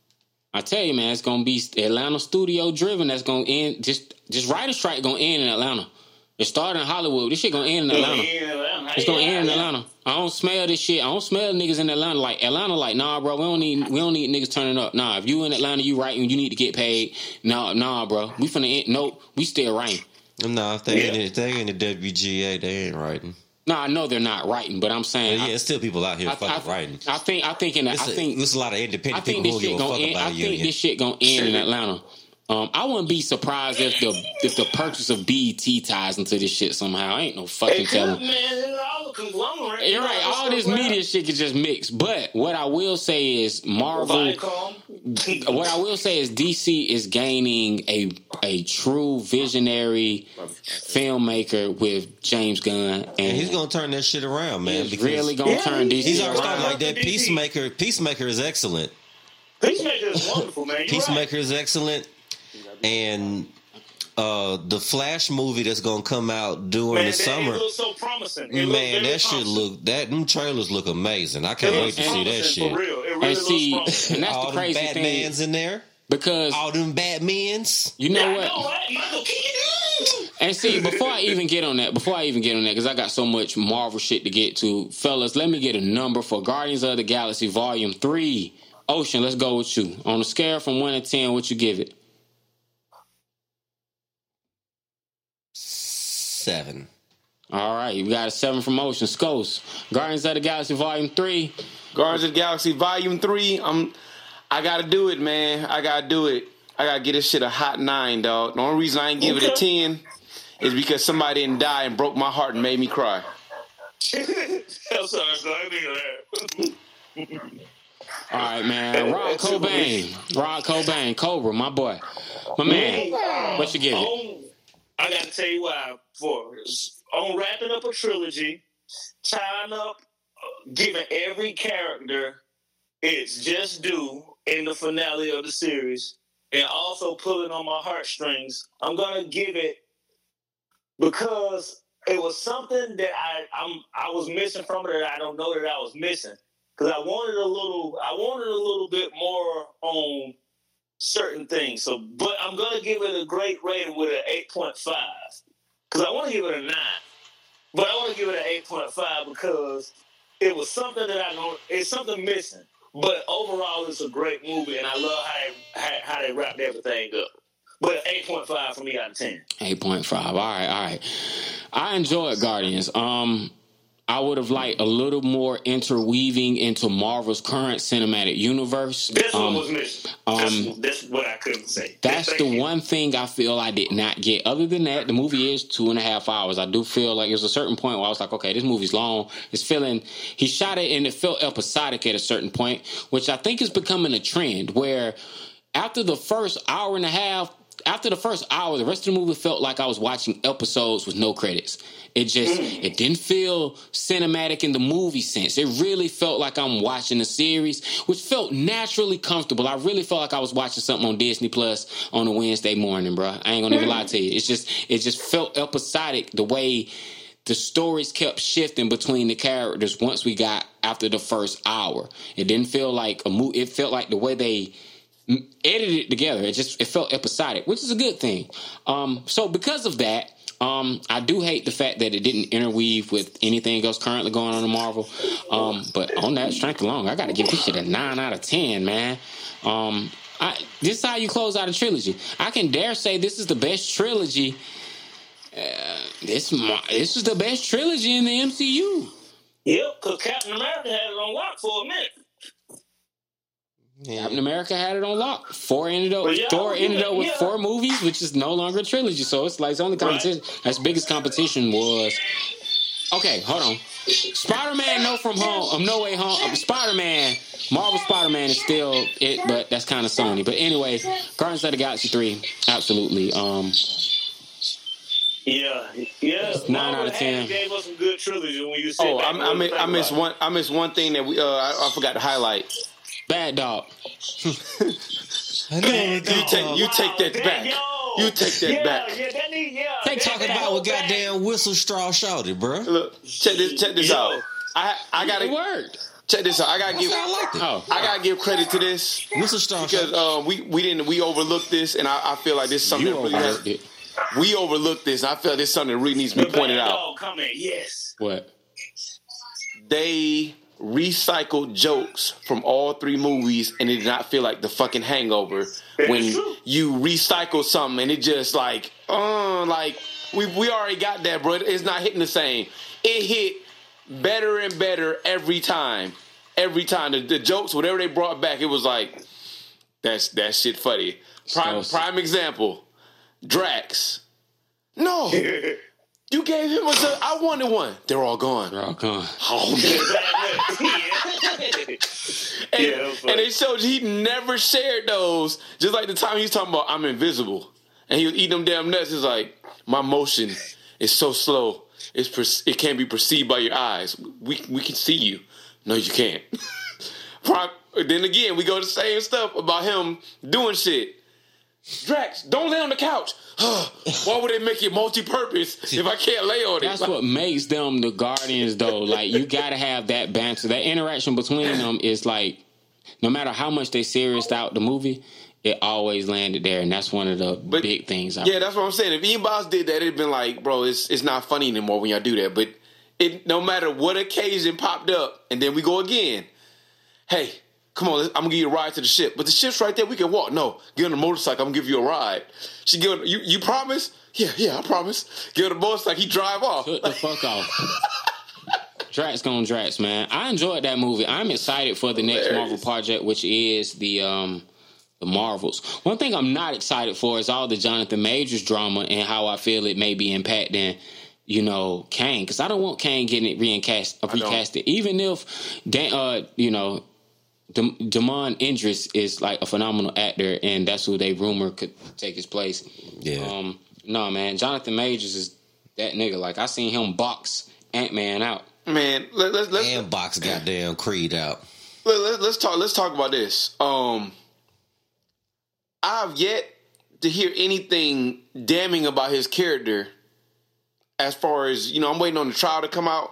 [SPEAKER 1] I tell you, man, it's gonna be Atlanta studio driven. That's gonna end. Just just writer strike gonna end in Atlanta. It started in Hollywood. This shit gonna end in Atlanta.
[SPEAKER 3] Yeah,
[SPEAKER 1] It's gonna
[SPEAKER 3] yeah,
[SPEAKER 1] end in
[SPEAKER 3] yeah.
[SPEAKER 1] Atlanta. I don't smell this shit. I don't smell niggas in Atlanta. Like Atlanta, like nah, bro. We don't need we don't need niggas turning up. Nah, if you in Atlanta, you writing, you need to get paid. Nah, nah, bro. We finna end. Nope, we still writing.
[SPEAKER 4] no, if they
[SPEAKER 3] Yeah.
[SPEAKER 4] ain't if they ain't the W G A, they ain't writing.
[SPEAKER 1] Nah, I know they're not writing, but I'm
[SPEAKER 4] But
[SPEAKER 1] saying,
[SPEAKER 4] yeah,
[SPEAKER 1] I,
[SPEAKER 4] it's still people out here
[SPEAKER 1] I,
[SPEAKER 4] fucking
[SPEAKER 1] I,
[SPEAKER 4] writing.
[SPEAKER 1] I think, I think, in the, I
[SPEAKER 4] It's a,
[SPEAKER 1] think,
[SPEAKER 4] there's a lot of
[SPEAKER 1] I
[SPEAKER 4] independent
[SPEAKER 1] think
[SPEAKER 4] people
[SPEAKER 1] this
[SPEAKER 4] who
[SPEAKER 1] shit
[SPEAKER 4] give a
[SPEAKER 1] gonna
[SPEAKER 4] fuck
[SPEAKER 1] end.
[SPEAKER 4] about
[SPEAKER 1] I
[SPEAKER 4] a
[SPEAKER 1] think
[SPEAKER 4] union.
[SPEAKER 1] this shit gonna end in Atlanta. Um, I wouldn't be surprised if the if the purchase of B E T ties into this shit somehow. I ain't no fucking
[SPEAKER 3] It could,
[SPEAKER 1] telling.
[SPEAKER 3] man. It's all a conglomerate.
[SPEAKER 1] You're right. All this media shit can just mix. But what I will say is Marvel.
[SPEAKER 3] Viacom.
[SPEAKER 1] What I will say is D C is gaining a a true visionary filmmaker with James Gunn, and
[SPEAKER 4] And he's gonna turn that shit around, man.
[SPEAKER 1] he's
[SPEAKER 4] because
[SPEAKER 1] really gonna
[SPEAKER 3] Yeah,
[SPEAKER 1] turn D C
[SPEAKER 4] he's already starting
[SPEAKER 1] around.
[SPEAKER 4] like that.
[SPEAKER 3] D C.
[SPEAKER 4] Peacemaker, Peacemaker is excellent.
[SPEAKER 3] Peacemaker is wonderful, man. You're
[SPEAKER 4] Peacemaker is excellent, and uh, the Flash movie that's gonna come out during
[SPEAKER 3] right. Man,
[SPEAKER 4] the
[SPEAKER 3] that,
[SPEAKER 4] summer.
[SPEAKER 3] It looks so promising. It looks
[SPEAKER 4] Man,
[SPEAKER 3] very
[SPEAKER 4] that shit
[SPEAKER 3] promising.
[SPEAKER 4] look that them trailers look amazing. I can't
[SPEAKER 3] It
[SPEAKER 4] wait
[SPEAKER 3] looks
[SPEAKER 4] to see that
[SPEAKER 3] promising,
[SPEAKER 4] shit.
[SPEAKER 3] For real. It really
[SPEAKER 1] And see,
[SPEAKER 3] looks promising.
[SPEAKER 1] and that's
[SPEAKER 4] All
[SPEAKER 1] the
[SPEAKER 4] them
[SPEAKER 1] crazy thing
[SPEAKER 4] Batmans in there,
[SPEAKER 1] because
[SPEAKER 4] all them Batmans.
[SPEAKER 1] you know
[SPEAKER 3] I
[SPEAKER 1] what.
[SPEAKER 3] know, right? Michael Keaton.
[SPEAKER 1] And see, before I even get on that, before I even get on that, because I got so much Marvel shit to get to, fellas, let me get a number for Guardians of the Galaxy Volume three. Ocean, let's go with you. On a scale from one to ten, what you give it?
[SPEAKER 4] Seven.
[SPEAKER 1] All right, you got a seven from Ocean. Scos, Guardians of the Galaxy Volume three.
[SPEAKER 2] Guardians of the Galaxy Volume Three. I'm. I gotta do it, man. I gotta do it. I gotta get this shit a hot nine, dog. The only reason I ain't give it a
[SPEAKER 3] Okay.
[SPEAKER 2] ten is because somebody didn't die and broke my heart and made me cry.
[SPEAKER 3] I'm sorry, so I didn't hear that.
[SPEAKER 1] All right, man. Rod Cobain. Rod Cobain. Cobra, my boy. My man. What you give it?
[SPEAKER 3] On, I got to tell you why. For on wrapping up a trilogy, tying up, uh, giving every character its just due in the finale of the series, and also pulling on my heartstrings, I'm gonna give it because it was something that I I'm I was missing from it that I don't know that I was missing. because I wanted a little, I wanted a little bit more on certain things. So, but I'm gonna give it a great rating with an eight point five because I want to give it a nine, but I want to give it an eight point five because it was something that I know it's something missing. But overall, it's a great movie, and I love how they, how, how they wrapped everything up. But eight point five for me out of ten.
[SPEAKER 1] eight point five. All right, all right. I enjoyed Guardians. Um, I would have liked a little more interweaving into Marvel's current cinematic universe.
[SPEAKER 3] This
[SPEAKER 1] um,
[SPEAKER 3] one was missing.
[SPEAKER 1] Um,
[SPEAKER 3] that's, that's what I couldn't say.
[SPEAKER 1] That's
[SPEAKER 3] Thank
[SPEAKER 1] the
[SPEAKER 3] you.
[SPEAKER 1] one thing I feel I did not get. Other than that, the movie is two and a half hours. I do feel like there's a certain point where I was like, okay, this movie's long. It's feeling, he shot it and it felt episodic at a certain point, which I think is becoming a trend where after the first hour and a half, after the first hour, the rest of the movie felt like I was watching episodes with no credits. It just, mm. it didn't feel cinematic in the movie sense. It really felt like I'm watching a series, which felt naturally comfortable. I really felt like I was watching something on Disney Plus on a Wednesday morning, bro. I ain't gonna even lie to you. It's just, it just felt episodic the way the stories kept shifting between the characters once we got after the first hour. It didn't feel like a movie. It felt like the way they edited it together. It just, it felt episodic, which is a good thing. Um, so because of that, Um, I do hate the fact that it didn't interweave with anything else currently going on in Marvel. Um, but on that strength alone, I got to give this shit a nine out of ten, man. Um, I, this is how you close out a trilogy. I can dare say this is the best trilogy. Uh, this this is the best trilogy in the M C U.
[SPEAKER 3] Yep, because Captain America had it on lock for a minute.
[SPEAKER 1] Yeah. Captain America had it on lock. Four ended up.
[SPEAKER 3] Yeah,
[SPEAKER 1] Thor ended
[SPEAKER 3] yeah,
[SPEAKER 1] up with
[SPEAKER 3] yeah.
[SPEAKER 1] four movies, which is no longer a trilogy. So it's like the only competition.
[SPEAKER 3] Right.
[SPEAKER 1] That's biggest competition was. Okay, hold on. Spider-Man, No From Home, um, No Way Home. Um, Spider-Man, Marvel Spider-Man is still it, but that's kind of Sony. But anyway, Guardians of the Galaxy three, absolutely. Um,
[SPEAKER 3] yeah, yeah.
[SPEAKER 1] nine out of ten.
[SPEAKER 3] Gave us some good trilogy when you said.
[SPEAKER 2] Oh, I, I, miss, I missed one. I missed one thing that we. Uh, I, I forgot to highlight.
[SPEAKER 1] Bad Dog.
[SPEAKER 2] you take you take that back. You take that
[SPEAKER 3] yeah,
[SPEAKER 2] back.
[SPEAKER 3] Yeah, that need, yeah,
[SPEAKER 4] They
[SPEAKER 3] that,
[SPEAKER 4] talking
[SPEAKER 3] that
[SPEAKER 4] about what
[SPEAKER 3] back.
[SPEAKER 4] goddamn Whistle Straw shouted, bro.
[SPEAKER 2] Look, check this. Check this
[SPEAKER 3] Yo.
[SPEAKER 2] out. I I gotta
[SPEAKER 1] It worked.
[SPEAKER 2] check this out. I gotta give.
[SPEAKER 4] I liked it.
[SPEAKER 1] Oh,
[SPEAKER 2] I gotta give credit to this
[SPEAKER 4] Whistle Straw
[SPEAKER 2] because
[SPEAKER 4] shouted.
[SPEAKER 2] uh, we we didn't we overlooked this, and I, I feel like this is something
[SPEAKER 1] you
[SPEAKER 2] that really has,
[SPEAKER 1] overlooked it.
[SPEAKER 2] we overlooked this. I feel like this is something that really needs to
[SPEAKER 3] The
[SPEAKER 2] be pointed
[SPEAKER 3] bad
[SPEAKER 2] out.
[SPEAKER 3] dog coming, yes.
[SPEAKER 1] What?
[SPEAKER 2] They recycled jokes from all three movies, and it did not feel like the fucking Hangover when
[SPEAKER 3] true.
[SPEAKER 2] you recycle something and it just like, uh, like we we already got that, bro. It's not hitting the same. It hit better and better every time. Every time the, the jokes, whatever they brought back, it was like that's that shit funny. Prime
[SPEAKER 1] So-
[SPEAKER 2] prime example, Drax. No. You gave him a. I wanted one. They're all gone.
[SPEAKER 1] They're all gone.
[SPEAKER 2] Oh,
[SPEAKER 3] yeah.
[SPEAKER 2] and,
[SPEAKER 3] Yeah, that was funny.
[SPEAKER 2] and they showed he never shared those. Just like the time he was talking about, I'm invisible, and he was eating them damn nuts. He's like, my motion is so slow. It's per- it can't be perceived by your eyes. We we can see you. No, you can't. Then again, we go to the same stuff about him doing shit. Drax, don't lay on the couch. Why would they make it multi-purpose if I can't lay on it?
[SPEAKER 1] That's what makes them the Guardians, though. Like, you gotta have that banter. That interaction between them is like, no matter how much they serioused out the movie, it always landed there, and that's one of the
[SPEAKER 2] But-
[SPEAKER 1] big things. I
[SPEAKER 2] Yeah, that's what I'm saying. If Ian Boss did that, it'd been like, bro, it's it's not funny anymore when y'all do that. But it, no matter what occasion popped up, and then we go again. Hey, come on, I'm gonna give you a ride to the ship. But the ship's right there. We can walk. No, get on the motorcycle. I'm gonna give you a ride. She give you. You promise? Yeah, yeah, I promise. Get on the motorcycle. He drive off.
[SPEAKER 1] Put the fuck off. Drax gone Drax, man. I enjoyed that movie. I'm excited for the next
[SPEAKER 2] Hilarious.
[SPEAKER 1] Marvel project, which is the um the Marvels. One thing I'm not excited for is all the Jonathan Majors drama and how I feel it may be impacting, you know, Kang. Because I don't want Kang getting it recast, uh,
[SPEAKER 2] don't.
[SPEAKER 1] recasted. Even if, Dan, uh, you know, Dem- Damon Idris is like a phenomenal actor, and that's who they rumor could take his place.
[SPEAKER 4] Yeah.
[SPEAKER 1] Um, no, man, Jonathan Majors is that nigga. Like, I seen him box Ant-Man out.
[SPEAKER 2] Man, let, let's let's
[SPEAKER 4] And box goddamn Creed out.
[SPEAKER 2] let, let, let's talk. Let's talk about this. Um, I've yet to hear anything damning about his character. As far as, you know, I'm waiting on the trial to come out.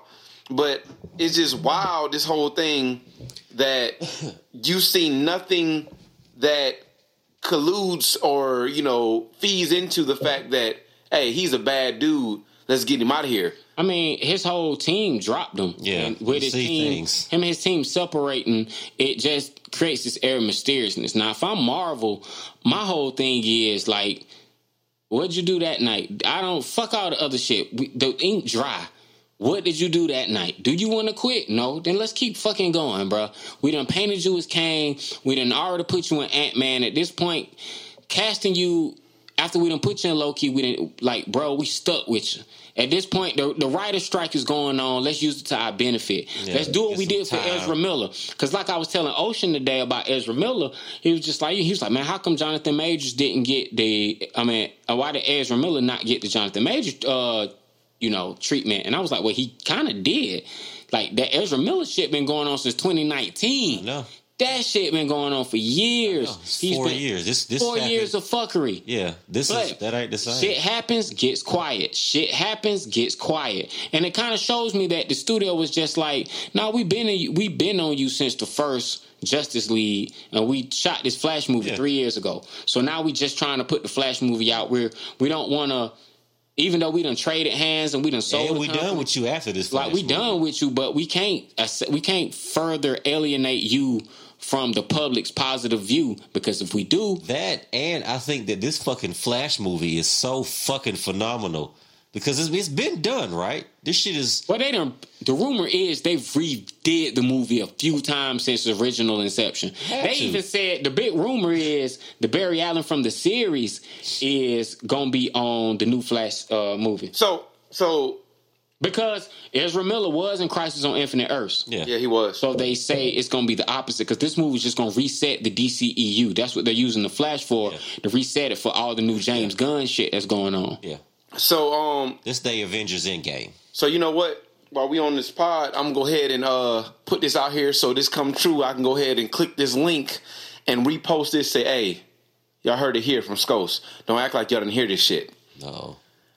[SPEAKER 2] but it's just wild, this whole thing, that you see nothing that colludes or, you know, feeds into the fact that, hey, he's a bad dude. Let's get him out of here.
[SPEAKER 1] I mean, his whole team dropped him.
[SPEAKER 4] Yeah,
[SPEAKER 1] and with his team,
[SPEAKER 4] things.
[SPEAKER 1] him and his team separating, it just creates this air of mysteriousness. Now, if I'm Marvel, my whole thing is like, what'd you do that night? I don't fuck all the other shit. We, the ink dry. What did you do that night? Do you want to quit? No, then let's keep fucking going, bro. We done painted you as Kang. We done already put you in Ant-Man. At this point, casting you after we done put you in Loki, we didn't like, bro. We stuck with you. At this point, the, the writer's strike is going on. Let's use it to our benefit. Yeah, let's do what we did for time. Ezra Miller. Because like I was telling Ocean today about Ezra Miller, he was just like, he was like, man, how come Jonathan Majors didn't get the, I mean, why did Ezra Miller not get the Jonathan Majors, uh, you know, treatment? And I was like, well, he kind of did. Like, that Ezra Miller shit been going on since twenty nineteen.
[SPEAKER 4] No.
[SPEAKER 1] That shit been going on for years.
[SPEAKER 4] He's four
[SPEAKER 1] been,
[SPEAKER 4] years. This, this
[SPEAKER 1] four
[SPEAKER 4] happened.
[SPEAKER 1] years of fuckery.
[SPEAKER 4] Yeah, this
[SPEAKER 1] but
[SPEAKER 4] is that ain't the same.
[SPEAKER 1] Shit happens, gets quiet. Shit happens, gets quiet, and it kind of shows me that the studio was just like, "Nah, we been in, we been on you since the first Justice League, and we shot this Flash movie yeah. three years ago. So now we just trying to put the Flash movie out. Where we don't want to." Even though we done traded hands and we done sold,
[SPEAKER 4] and we done with you after this.
[SPEAKER 1] Like we
[SPEAKER 4] movie.
[SPEAKER 1] done with you, but we can't we can't further alienate you from the public's positive view, because if we do
[SPEAKER 4] that, and I think that this fucking Flash movie is so fucking phenomenal because it's, it's been done, right? This shit is.
[SPEAKER 1] Well, they don't. The rumor is they've redid the movie a few times since the original inception.
[SPEAKER 4] Had
[SPEAKER 1] they
[SPEAKER 4] to.
[SPEAKER 1] even said the big rumor is the Barry Allen from the series is gonna be on the new Flash uh, movie.
[SPEAKER 2] So, so.
[SPEAKER 1] Because Ezra Miller was in Crisis on Infinite Earths.
[SPEAKER 2] Yeah, yeah, he was.
[SPEAKER 1] So they say it's going to be the opposite, because this movie is just going to reset the D C E U. That's what they're using the Flash for, yeah. to reset it for all the new James yeah. Gunn shit that's going on.
[SPEAKER 4] Yeah.
[SPEAKER 2] So, um...
[SPEAKER 4] this day Avengers Endgame.
[SPEAKER 2] So, you know what? While we on this pod, I'm going to go ahead and uh, put this out here so this come true. I can go ahead and click this link and repost this. Say, hey, y'all heard it here from Skos. Don't act like y'all didn't hear this shit.
[SPEAKER 4] No.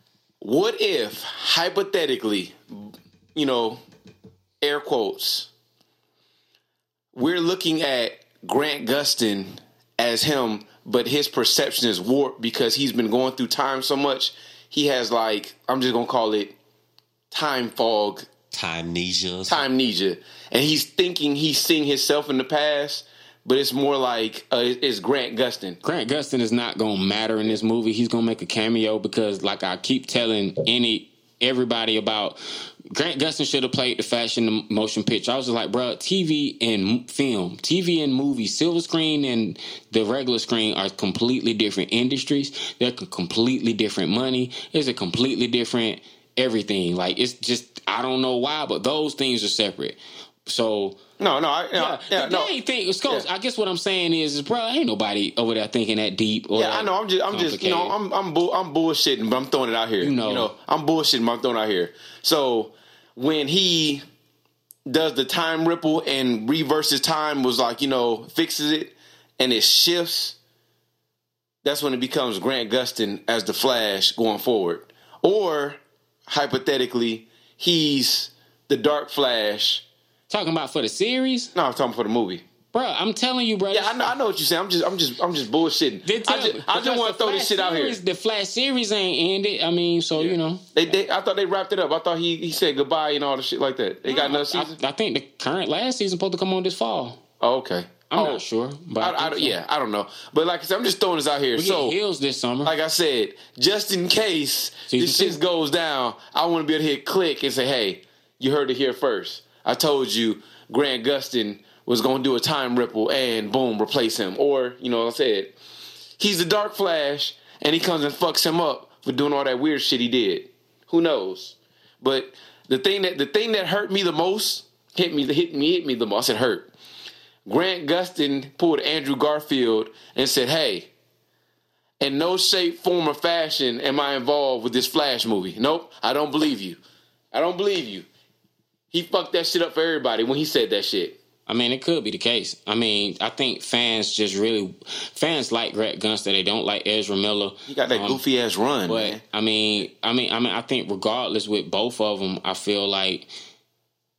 [SPEAKER 2] What if, hypothetically, you know, air quotes, we're looking at Grant Gustin as him, but his perception is warped because he's been going through time so much. He has, like, I'm just going to call it time fog.
[SPEAKER 4] Time-nesia.
[SPEAKER 2] Time-nesia. And he's thinking he's seeing himself in the past, but it's more like uh, it's Grant Gustin.
[SPEAKER 1] Grant Gustin is not going to matter in this movie. He's going to make a cameo because, like I keep telling any everybody about, Grant Gustin should have played the fashion motion picture. I was just like, bro, T V and film, T V and movies, silver screen and the regular screen are completely different industries. They're completely different money. It's a completely different everything. Like, it's just, I don't know why, but those things are separate. So...
[SPEAKER 2] No, no, I, yeah, yeah, no.
[SPEAKER 1] They ain't think, Skos, yeah. I guess what I'm saying is, is, bro, ain't nobody over there thinking that deep. Or
[SPEAKER 2] yeah, I know. I'm just, I'm just, you know, I'm, I'm, bull, I'm bullshitting, but I'm throwing it out here. You know, you know, I'm bullshitting, but I'm throwing it out here. So when he does the time ripple and reverses time, was like, you know, fixes it and it shifts, that's when it becomes Grant Gustin as the Flash going forward. Or hypothetically, he's the Dark Flash.
[SPEAKER 1] Talking about for the series?
[SPEAKER 2] No, I'm talking for the movie.
[SPEAKER 1] Bro, I'm telling you, bro.
[SPEAKER 2] Yeah, I know, I know what you're saying. I'm just, I'm just, I'm just bullshitting.
[SPEAKER 1] Tell,
[SPEAKER 2] I just, I just want to throw this shit out
[SPEAKER 1] series,
[SPEAKER 2] here.
[SPEAKER 1] The Flash series ain't ended. I mean, so yeah. you know,
[SPEAKER 2] they, they, I thought they wrapped it up. I thought he, he said goodbye and all the shit like that. They no, got another season.
[SPEAKER 1] I, I think the current last season supposed to come on this fall.
[SPEAKER 2] Oh, okay.
[SPEAKER 1] I'm
[SPEAKER 2] oh,
[SPEAKER 1] not sure, but
[SPEAKER 2] I,
[SPEAKER 1] I
[SPEAKER 2] I,
[SPEAKER 1] so.
[SPEAKER 2] yeah, I don't know. But like I said, I'm just throwing this out here.
[SPEAKER 1] We
[SPEAKER 2] so
[SPEAKER 1] get Hills this summer.
[SPEAKER 2] Like I said, just in case
[SPEAKER 1] season
[SPEAKER 2] this shit goes down, I want to be able to hit click and say, hey, you heard it here first. I told you Grant Gustin was going to do a time ripple and boom, replace him. Or, you know what I said, he's the Dark Flash and he comes and fucks him up for doing all that weird shit he did. Who knows? But the thing that the thing that hurt me the most, hit me, hit me, hit me the most, it hurt. Grant Gustin pulled Andrew Garfield and said, hey, in no shape, form, or fashion am I involved with this Flash movie. Nope, I don't believe you. I don't believe you. He fucked that shit up for everybody when he said that shit.
[SPEAKER 1] I mean, it could be the case. I mean, I think fans just really... Fans like Grant Gustin. They don't like Ezra Miller.
[SPEAKER 2] He got that um, goofy-ass run,
[SPEAKER 1] but,
[SPEAKER 2] man.
[SPEAKER 1] I mean, I mean, I mean, I think regardless with both of them, I feel like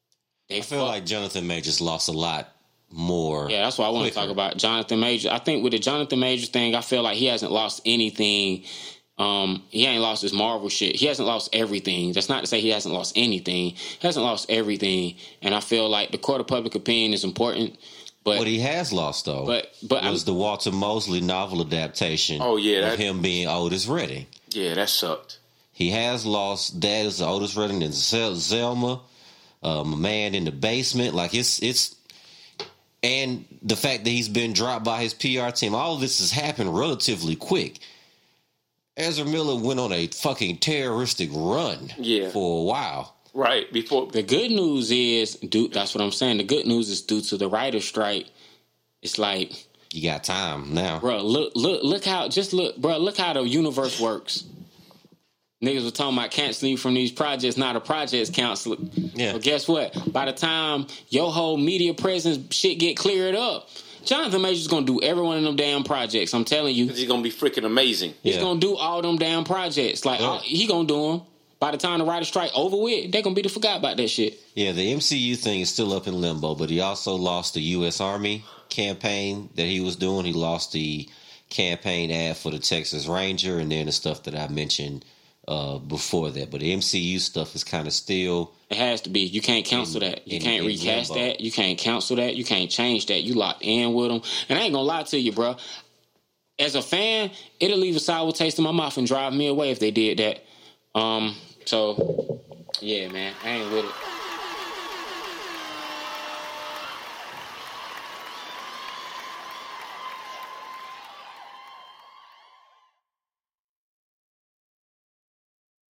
[SPEAKER 1] They
[SPEAKER 4] I feel
[SPEAKER 1] fuck-
[SPEAKER 4] like Jonathan Majors lost a lot more.
[SPEAKER 1] Yeah, that's what I want to
[SPEAKER 4] quicker.
[SPEAKER 1] talk about. Jonathan Majors. I think with the Jonathan Majors thing, I feel like he hasn't lost anything. Um, he ain't lost his Marvel shit. He hasn't lost everything. That's not to say he hasn't lost anything. He hasn't lost everything. And I feel like the court of public opinion is important. But
[SPEAKER 4] What he has lost, though,
[SPEAKER 1] But- but
[SPEAKER 4] was
[SPEAKER 1] I'm-
[SPEAKER 4] the Walter Mosley novel adaptation
[SPEAKER 2] Oh, yeah,
[SPEAKER 4] of
[SPEAKER 2] that-
[SPEAKER 4] him being Otis Redding.
[SPEAKER 2] Yeah, that sucked.
[SPEAKER 4] He has lost Dad is Otis Redding and Zel- Zelma, um, a man in the basement. Like, it's, it's, and the fact that he's been dropped by his P R team. All of this has happened relatively quick. Ezra Miller went on a fucking terroristic run
[SPEAKER 2] Yeah.
[SPEAKER 4] for a while.
[SPEAKER 2] Right before.
[SPEAKER 1] the good news is, dude, that's what I'm saying. The good news is due to the writer's strike. It's like,
[SPEAKER 4] You got time now.
[SPEAKER 1] bro, look, look, look how, just look, bro, look how the universe works. Niggas were talking about canceling you from these projects. Now the project's canceled.
[SPEAKER 4] Yeah.
[SPEAKER 1] But guess what? By the time your whole media presence shit get cleared up, Jonathan Majors gonna do every one of them damn projects. I'm telling you,
[SPEAKER 2] He's gonna be freaking amazing.
[SPEAKER 1] he's
[SPEAKER 4] Yeah.
[SPEAKER 1] gonna do all them damn projects. Like
[SPEAKER 4] Yeah.
[SPEAKER 1] all, he gonna do them. By the time the writer's strike over with, they gonna be to forgot about that shit.
[SPEAKER 4] Yeah, the M C U thing is still up in limbo, but he also lost the U S Army campaign that he was doing. He lost the campaign ad for the Texas Ranger and then the stuff that I mentioned uh, before that. But the M C U stuff is kind of still...
[SPEAKER 1] It has to be. You can't cancel that. You
[SPEAKER 4] in-
[SPEAKER 1] can't
[SPEAKER 4] in
[SPEAKER 1] recast
[SPEAKER 4] limbo.
[SPEAKER 1] that. You can't cancel that. You can't change that. You locked in with them. And I ain't gonna lie to you, bro. As a fan, it'll leave a sour taste in my mouth and drive me away if they did that. Um. So, yeah, man, I ain't with it.